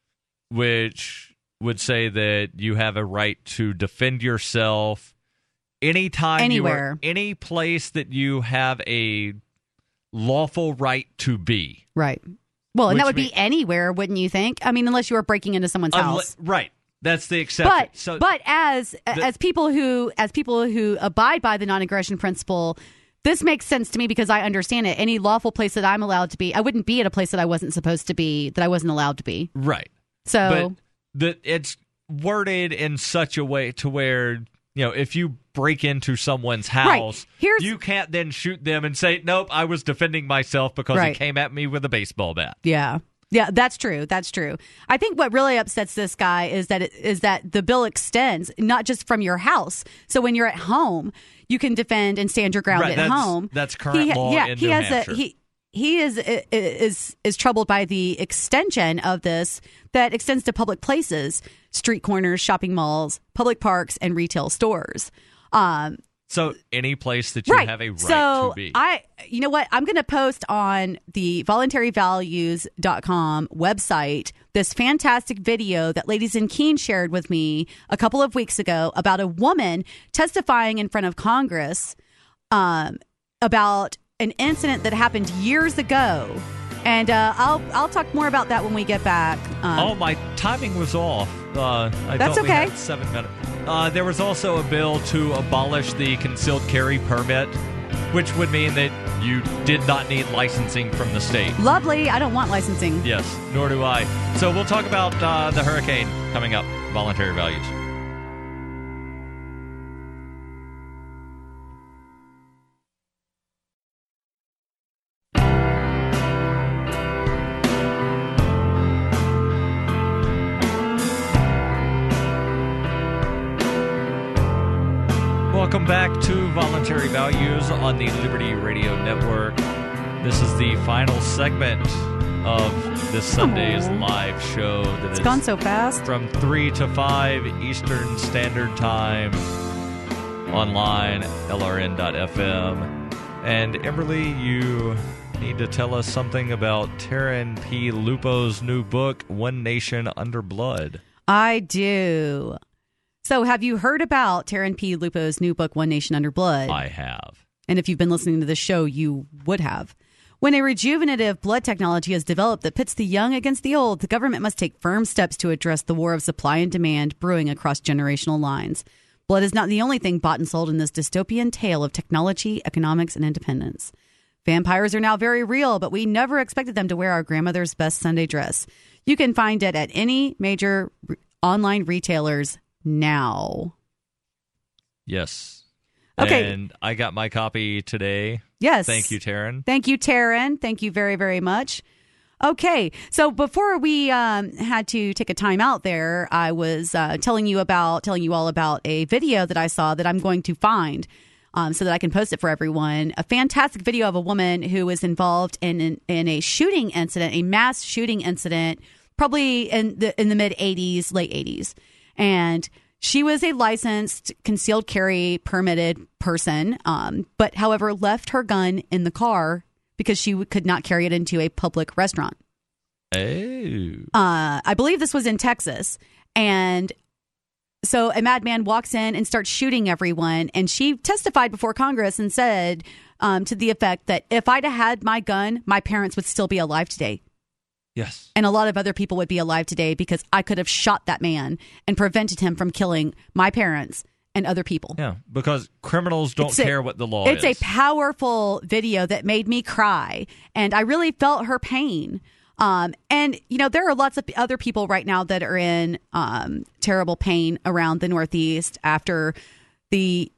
Speaker 1: which would say that you have a right to defend yourself anytime,
Speaker 2: Anywhere.
Speaker 1: you are, any place that you have a lawful right to be.
Speaker 2: Right. Well, and that
Speaker 1: Which
Speaker 2: would be
Speaker 1: mean-
Speaker 2: anywhere, wouldn't you think? I mean, unless you were breaking into someone's
Speaker 1: Unle-
Speaker 2: house.
Speaker 1: right. That's the exception.
Speaker 2: But
Speaker 1: so,
Speaker 2: but as as people who as people who abide by the non-aggression principle, this makes sense to me because I understand it. Any lawful place that I'm allowed to be, I wouldn't be at a place that I wasn't supposed to be, that I wasn't allowed to be.
Speaker 1: right.
Speaker 2: So
Speaker 1: But the, it's worded in such a way to where, you know, if you break into someone's house,
Speaker 2: Here's-
Speaker 1: you can't then shoot them and say, nope, I was defending myself because
Speaker 2: Right.
Speaker 1: he came at me with a baseball bat.
Speaker 2: yeah. Yeah, that's true. That's true. I think what really upsets this guy is that it, is that the bill extends not just from your house. So when you're at home, you can defend and stand your ground
Speaker 1: Right,
Speaker 2: at
Speaker 1: that's-
Speaker 2: home.
Speaker 1: that's current
Speaker 2: he,
Speaker 1: law
Speaker 2: yeah,
Speaker 1: in
Speaker 2: he
Speaker 1: New
Speaker 2: has
Speaker 1: Hampshire.
Speaker 2: A, he he is is is troubled by the extension of this that extends to public places, street corners, shopping malls, public parks, and retail stores. Um,
Speaker 1: So any place that you
Speaker 2: right.
Speaker 1: have a right
Speaker 2: so
Speaker 1: to be.
Speaker 2: I, you know what? I'm going to post on the voluntary values dot com website this fantastic video that Ladies in Keene shared with me a couple of weeks ago about a woman testifying in front of Congress um, about an incident that happened years ago. And uh, I'll I'll talk more about that when we get back. Um,
Speaker 1: oh, my timing was off. Uh, I
Speaker 2: That's
Speaker 1: thought we
Speaker 2: okay.
Speaker 1: had seven minutes. Uh, there was also a bill to abolish the concealed carry permit, which would mean that you did not need licensing from the state.
Speaker 2: Lovely. I don't want licensing.
Speaker 1: Yes, nor do I. So we'll talk about uh, the hurricane coming up. Voluntary values. Welcome back to Voluntary Values on the Liberty Radio Network. This is the final segment of this Sunday's
Speaker 2: Aw.
Speaker 1: live show that
Speaker 2: It's
Speaker 1: is
Speaker 2: gone so fast.
Speaker 1: from three to five Eastern Standard Time online, L R N dot F M. And Emberly, you need to tell us something about Taryn P. Lupo's new book, One Nation Under Blood.
Speaker 2: I do. So, have you heard about Taryn P. Lupo's new book, One Nation Under Blood?
Speaker 1: I have.
Speaker 2: And if you've been listening to the show, you would have. When a rejuvenative blood technology is developed that pits the young against the old, the government must take firm steps to address the war of supply and demand brewing across generational lines. Blood is not the only thing bought and sold in this dystopian tale of technology, economics, and independence. Vampires are now very real, but we never expected them to wear our grandmother's best Sunday dress. You can find it at any major re- online retailers now.
Speaker 1: Yes.
Speaker 2: Okay.
Speaker 1: And I got my copy today.
Speaker 2: Yes.
Speaker 1: Thank you, Taryn.
Speaker 2: Thank you, Taryn. Thank you very, very much. Okay, so before we um, had to take a time out there, I was uh, telling you about telling you all about a video that I saw that I'm going to find um, so that I can post it for everyone. A fantastic video of a woman who was involved in in, in a shooting incident, a mass shooting incident, probably in the in the mid eighties, late eighties, and She was a licensed concealed carry permitted person, um, but however, left her gun in the car because she w- could not carry it into a public restaurant.
Speaker 1: Oh.
Speaker 2: Uh, I believe this was in Texas. And so a madman walks in and starts shooting everyone. And she testified before Congress and said um, to the effect that if I'd have had my gun, my parents would still be alive today.
Speaker 1: Yes.
Speaker 2: And a lot of other people would be alive today because I could have shot that man and prevented him from killing my parents and other people.
Speaker 1: Yeah, because criminals don't
Speaker 2: It's a-
Speaker 1: care what the law
Speaker 2: It's
Speaker 1: is.
Speaker 2: a powerful video that made me cry. And I really felt her pain. Um, and, you know, there are lots of other people right now that are in um, terrible pain around the Northeast after the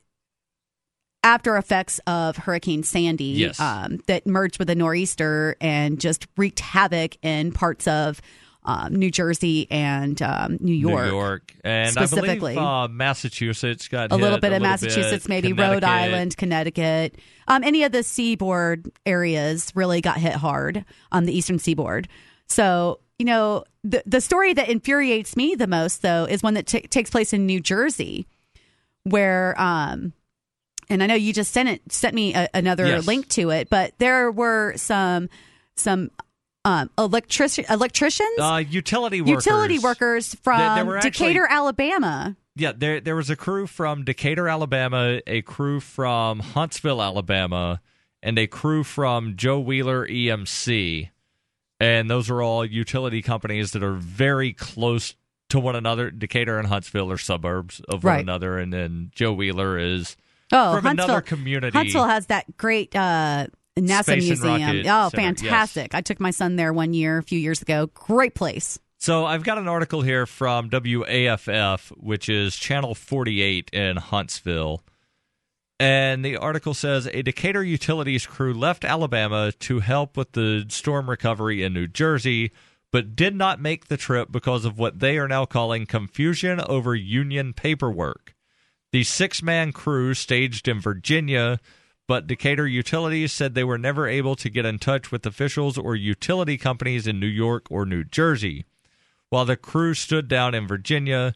Speaker 2: after effects of Hurricane Sandy
Speaker 1: Yes.
Speaker 2: um, that merged with a nor'easter and just wreaked havoc in parts of um, New Jersey and um, New York.
Speaker 1: New York. And
Speaker 2: specifically.
Speaker 1: I believe uh, Massachusetts got
Speaker 2: A
Speaker 1: hit,
Speaker 2: little bit
Speaker 1: a
Speaker 2: of
Speaker 1: little
Speaker 2: Massachusetts,
Speaker 1: bit,
Speaker 2: maybe Rhode
Speaker 1: Connecticut.
Speaker 2: Island, Connecticut. Um, any of the seaboard areas really got hit hard on the eastern seaboard. So, you know, the the story that infuriates me the most, though, is one that t- takes place in New Jersey, where, um, and I know you just sent it sent me a, another
Speaker 1: Yes.
Speaker 2: link to it, but there were some some um, electric electricians,
Speaker 1: Uh, utility workers.
Speaker 2: utility workers from
Speaker 1: There- there were actually-
Speaker 2: Decatur, Alabama.
Speaker 1: Yeah, there there was a crew from Decatur, Alabama, a crew from Huntsville, Alabama, and a crew from Joe Wheeler E M C. And those are all utility companies that are very close to one another. Decatur and Huntsville are suburbs of one
Speaker 2: Right.
Speaker 1: another, and then Joe Wheeler is
Speaker 2: Oh,
Speaker 1: from
Speaker 2: Huntsville,
Speaker 1: another community.
Speaker 2: Huntsville has that great uh, NASA
Speaker 1: Space and
Speaker 2: museum.
Speaker 1: Rocket
Speaker 2: Oh,
Speaker 1: Center,
Speaker 2: fantastic. I took my son there one year, a few years ago. Great place.
Speaker 1: So I've got an article here from W A F F, which is Channel forty-eight in Huntsville. And the article says a Decatur Utilities crew left Alabama to help with the storm recovery in New Jersey, but did not make the trip because of what they are now calling confusion over union paperwork. The six-man crew staged in Virginia, but Decatur Utilities said they were never able to get in touch with officials or utility companies in New York or New Jersey. While the crew stood down in Virginia,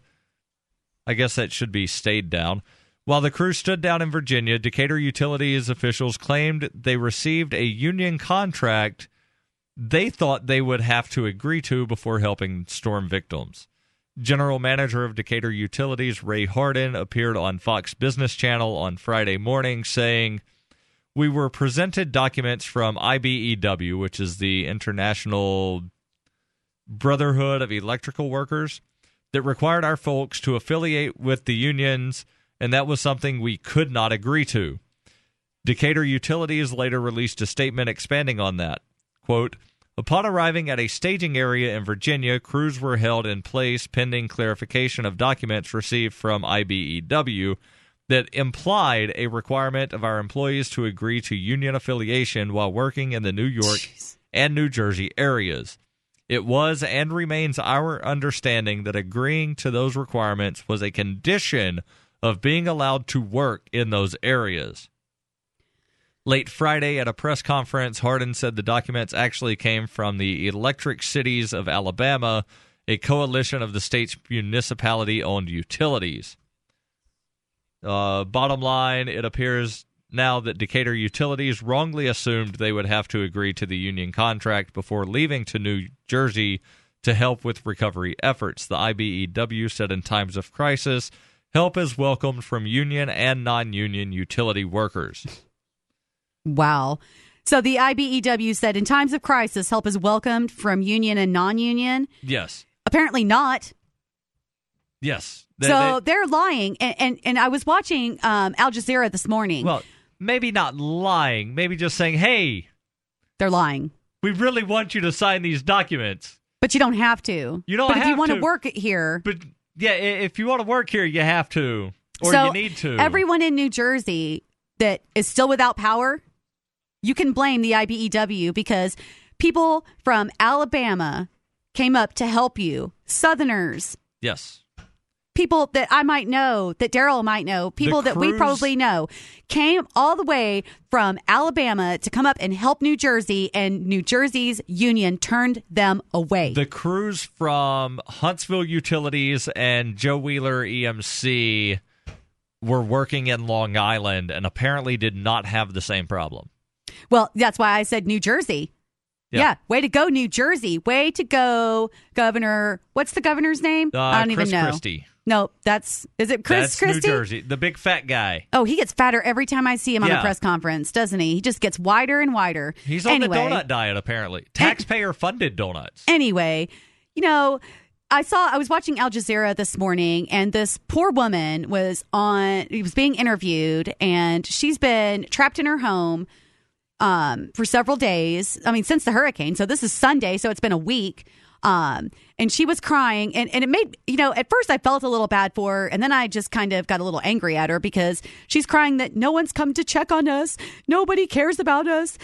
Speaker 1: I guess that should be stayed down. While the crew stood down in Virginia, Decatur Utilities officials claimed they received a union contract they thought they would have to agree to before helping storm victims. General Manager of Decatur Utilities, Ray Hardin, appeared on Fox Business Channel on Friday morning saying, "We were presented documents from I B E W, which is the International Brotherhood of Electrical Workers, that required our folks to affiliate with the unions, and that was something we could not agree to." Decatur Utilities later released a statement expanding on that. Quote, "Upon arriving at a staging area in Virginia, crews were held in place pending clarification of documents received from I B E W that implied a requirement of our employees to agree to union affiliation while working in the New York
Speaker 2: Jeez.
Speaker 1: and New Jersey areas. It was and remains our understanding that agreeing to those requirements was a condition of being allowed to work in those areas." Late Friday at a press conference, Hardin said the documents actually came from the Electric Cities of Alabama, a coalition of the state's municipality-owned utilities. Uh, bottom line, it appears now that Decatur Utilities wrongly assumed they would have to agree to the union contract before leaving to New Jersey to help with recovery efforts. The I B E W said in times of crisis, help is welcomed from union and non-union utility workers.
Speaker 2: Wow. So the I B E W said in times of crisis, help is welcomed from union and non-union.
Speaker 1: Yes.
Speaker 2: Apparently not.
Speaker 1: Yes. They-
Speaker 2: so
Speaker 1: they-
Speaker 2: they, are lying. And, and and I was watching um, Al Jazeera this morning.
Speaker 1: well, maybe not lying, maybe just saying, hey,
Speaker 2: They're lying.
Speaker 1: we really want you to sign these documents.
Speaker 2: But you don't have to.
Speaker 1: You don't
Speaker 2: But if you
Speaker 1: have
Speaker 2: want
Speaker 1: to.
Speaker 2: to work here.
Speaker 1: But yeah, i- if you want to work here, you have to, or
Speaker 2: so
Speaker 1: you need to.
Speaker 2: Everyone in New Jersey that is still without power, you can blame the I B E W because people from Alabama came up to help you. Southerners.
Speaker 1: Yes.
Speaker 2: people that I might know, that Daryl might know, people
Speaker 1: The
Speaker 2: that we
Speaker 1: crews-
Speaker 2: probably know, came all the way from Alabama to come up and help New Jersey, and New Jersey's union turned them away.
Speaker 1: The crews from Huntsville Utilities and Joe Wheeler E M C were working in Long Island and apparently did not have the same problem.
Speaker 2: Well, that's why I said New Jersey.
Speaker 1: Yeah.
Speaker 2: Yeah. Way to go, New Jersey. Way to go, Governor. What's the governor's name?
Speaker 1: Uh,
Speaker 2: I don't
Speaker 1: Chris
Speaker 2: even know.
Speaker 1: Christie.
Speaker 2: No, that's, is it Chris
Speaker 1: That's
Speaker 2: Christie?
Speaker 1: New Jersey, the big fat guy.
Speaker 2: Oh, he gets fatter every time I see him on
Speaker 1: Yeah.
Speaker 2: a press conference, doesn't he? He just gets wider and wider.
Speaker 1: He's on
Speaker 2: anyway,
Speaker 1: the donut diet, apparently. Taxpayer-funded donuts.
Speaker 2: Anyway, you know, I saw, I was watching Al Jazeera this morning, and this poor woman was on, he was being interviewed, and she's been trapped in her home um, for several days. I mean, since the hurricane. So this is Sunday, so it's been a week. Um, and she was crying, and, and it made, you know, at first I felt a little bad for her, and then I just kind of got a little angry at her because she's crying that no one's come to check on us. Nobody cares about us.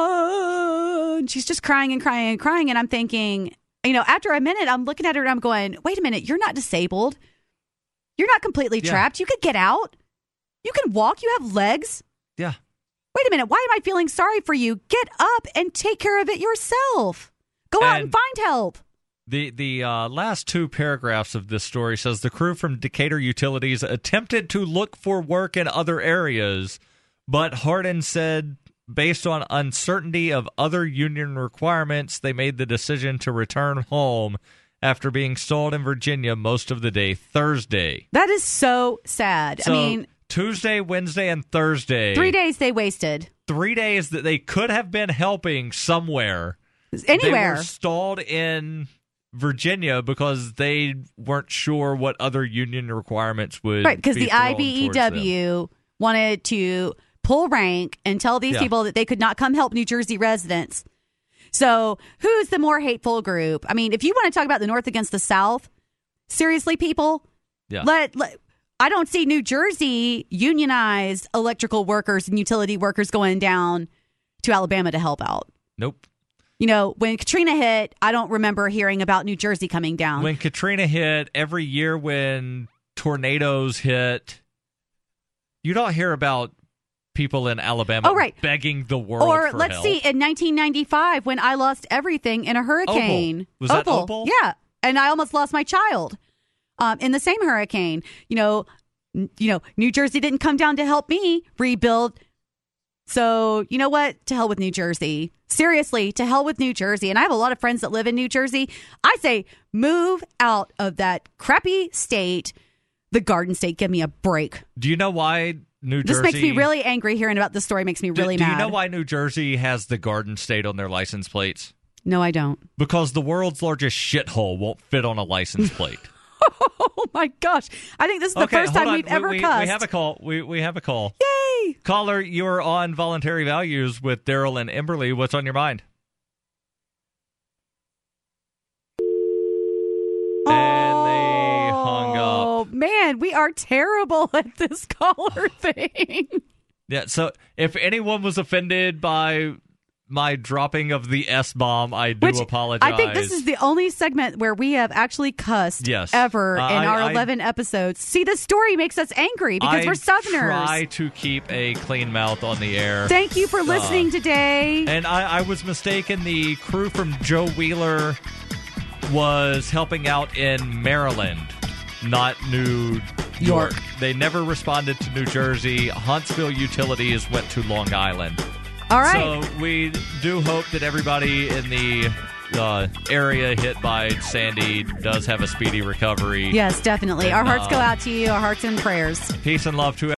Speaker 2: Uh, and she's just crying and crying and crying. And I'm thinking, you know, after a minute, I'm looking at her and I'm going, wait a minute, you're not disabled. You're not completely
Speaker 1: Yeah.
Speaker 2: trapped. You could get out. You can walk. You have legs.
Speaker 1: Yeah.
Speaker 2: Wait a minute. Why am I feeling sorry for you? Get up and take care of it yourself. Go out and
Speaker 1: And-
Speaker 2: find help.
Speaker 1: The the uh, last two paragraphs of this story says the crew from Decatur Utilities attempted to look for work in other areas, but Hardin said based on uncertainty of other union requirements, they made the decision to return home after being stalled in Virginia most of the day Thursday.
Speaker 2: That is so sad.
Speaker 1: So
Speaker 2: I mean,
Speaker 1: Tuesday, Wednesday, and Thursday.
Speaker 2: three days they wasted.
Speaker 1: Three days that they could have been helping somewhere.
Speaker 2: Anywhere.
Speaker 1: They were stalled in Virginia because they weren't sure what other union requirements would
Speaker 2: Right, because
Speaker 1: be
Speaker 2: the
Speaker 1: thrown
Speaker 2: I B E
Speaker 1: towards them.
Speaker 2: W wanted to pull rank and tell these
Speaker 1: Yeah.
Speaker 2: people that they could not come help New Jersey residents. So who's the more hateful group? I mean, if you want to talk about the North against the South, seriously, people,
Speaker 1: Yeah.
Speaker 2: let, let I don't see New Jersey unionized electrical workers and utility workers going down to Alabama to help out.
Speaker 1: Nope.
Speaker 2: You know, when Katrina hit, I don't remember hearing about New Jersey coming down.
Speaker 1: When Katrina hit, every year when tornadoes hit, you don't hear about people in Alabama
Speaker 2: Oh, right.
Speaker 1: begging the world
Speaker 2: Or
Speaker 1: for
Speaker 2: let's
Speaker 1: help.
Speaker 2: see, in nineteen ninety-five, when I lost everything in a hurricane.
Speaker 1: Opal. Was that Opal?
Speaker 2: Yeah, and I almost lost my child um, in the same hurricane. You know, n- you know, New Jersey didn't come down to help me rebuild. So you know what? To hell with New Jersey. Seriously, to hell with New Jersey. And I have a lot of friends that live in New Jersey. I say move out of that crappy state, the Garden State. Give me a break.
Speaker 1: Do you know why New
Speaker 2: This
Speaker 1: Jersey...
Speaker 2: makes me really angry. Hearing about this story makes me
Speaker 1: Do-
Speaker 2: really
Speaker 1: do,
Speaker 2: mad.
Speaker 1: you know why New Jersey has the Garden State on their license plates?
Speaker 2: No, I don't.
Speaker 1: Because the world's largest shithole won't fit on a license plate.
Speaker 2: Oh my gosh. I think this is the
Speaker 1: Okay,
Speaker 2: first
Speaker 1: hold
Speaker 2: time
Speaker 1: on.
Speaker 2: we've
Speaker 1: We-
Speaker 2: ever
Speaker 1: we,
Speaker 2: cussed.
Speaker 1: We have a call. We we have a call.
Speaker 2: Yay!
Speaker 1: Caller, you're on Voluntary Values with Daryl and Emberly. What's on your mind? And they hung up.
Speaker 2: Oh, man, we are terrible at this caller thing.
Speaker 1: Yeah, so if anyone was offended by my dropping of the S-bomb, I do
Speaker 2: Which
Speaker 1: apologize.
Speaker 2: I think this is the only segment where we have actually cussed
Speaker 1: Yes.
Speaker 2: ever
Speaker 1: Uh,
Speaker 2: in
Speaker 1: I-
Speaker 2: our
Speaker 1: I-
Speaker 2: eleven episodes. See, this story makes us angry because
Speaker 1: I
Speaker 2: we're Southerners.
Speaker 1: try to keep a clean mouth on the air.
Speaker 2: Thank you for listening today.
Speaker 1: And I, I was mistaken. The crew from Joe Wheeler was helping out in Maryland, not New York.
Speaker 2: York.
Speaker 1: They never responded to New Jersey. Huntsville Utilities went to Long Island.
Speaker 2: All right.
Speaker 1: So we do hope that everybody in the uh, area hit by Sandy does have a speedy recovery.
Speaker 2: Yes, definitely. Our
Speaker 1: And,
Speaker 2: hearts go
Speaker 1: uh,
Speaker 2: out to you. Our hearts and prayers.
Speaker 1: Peace and love to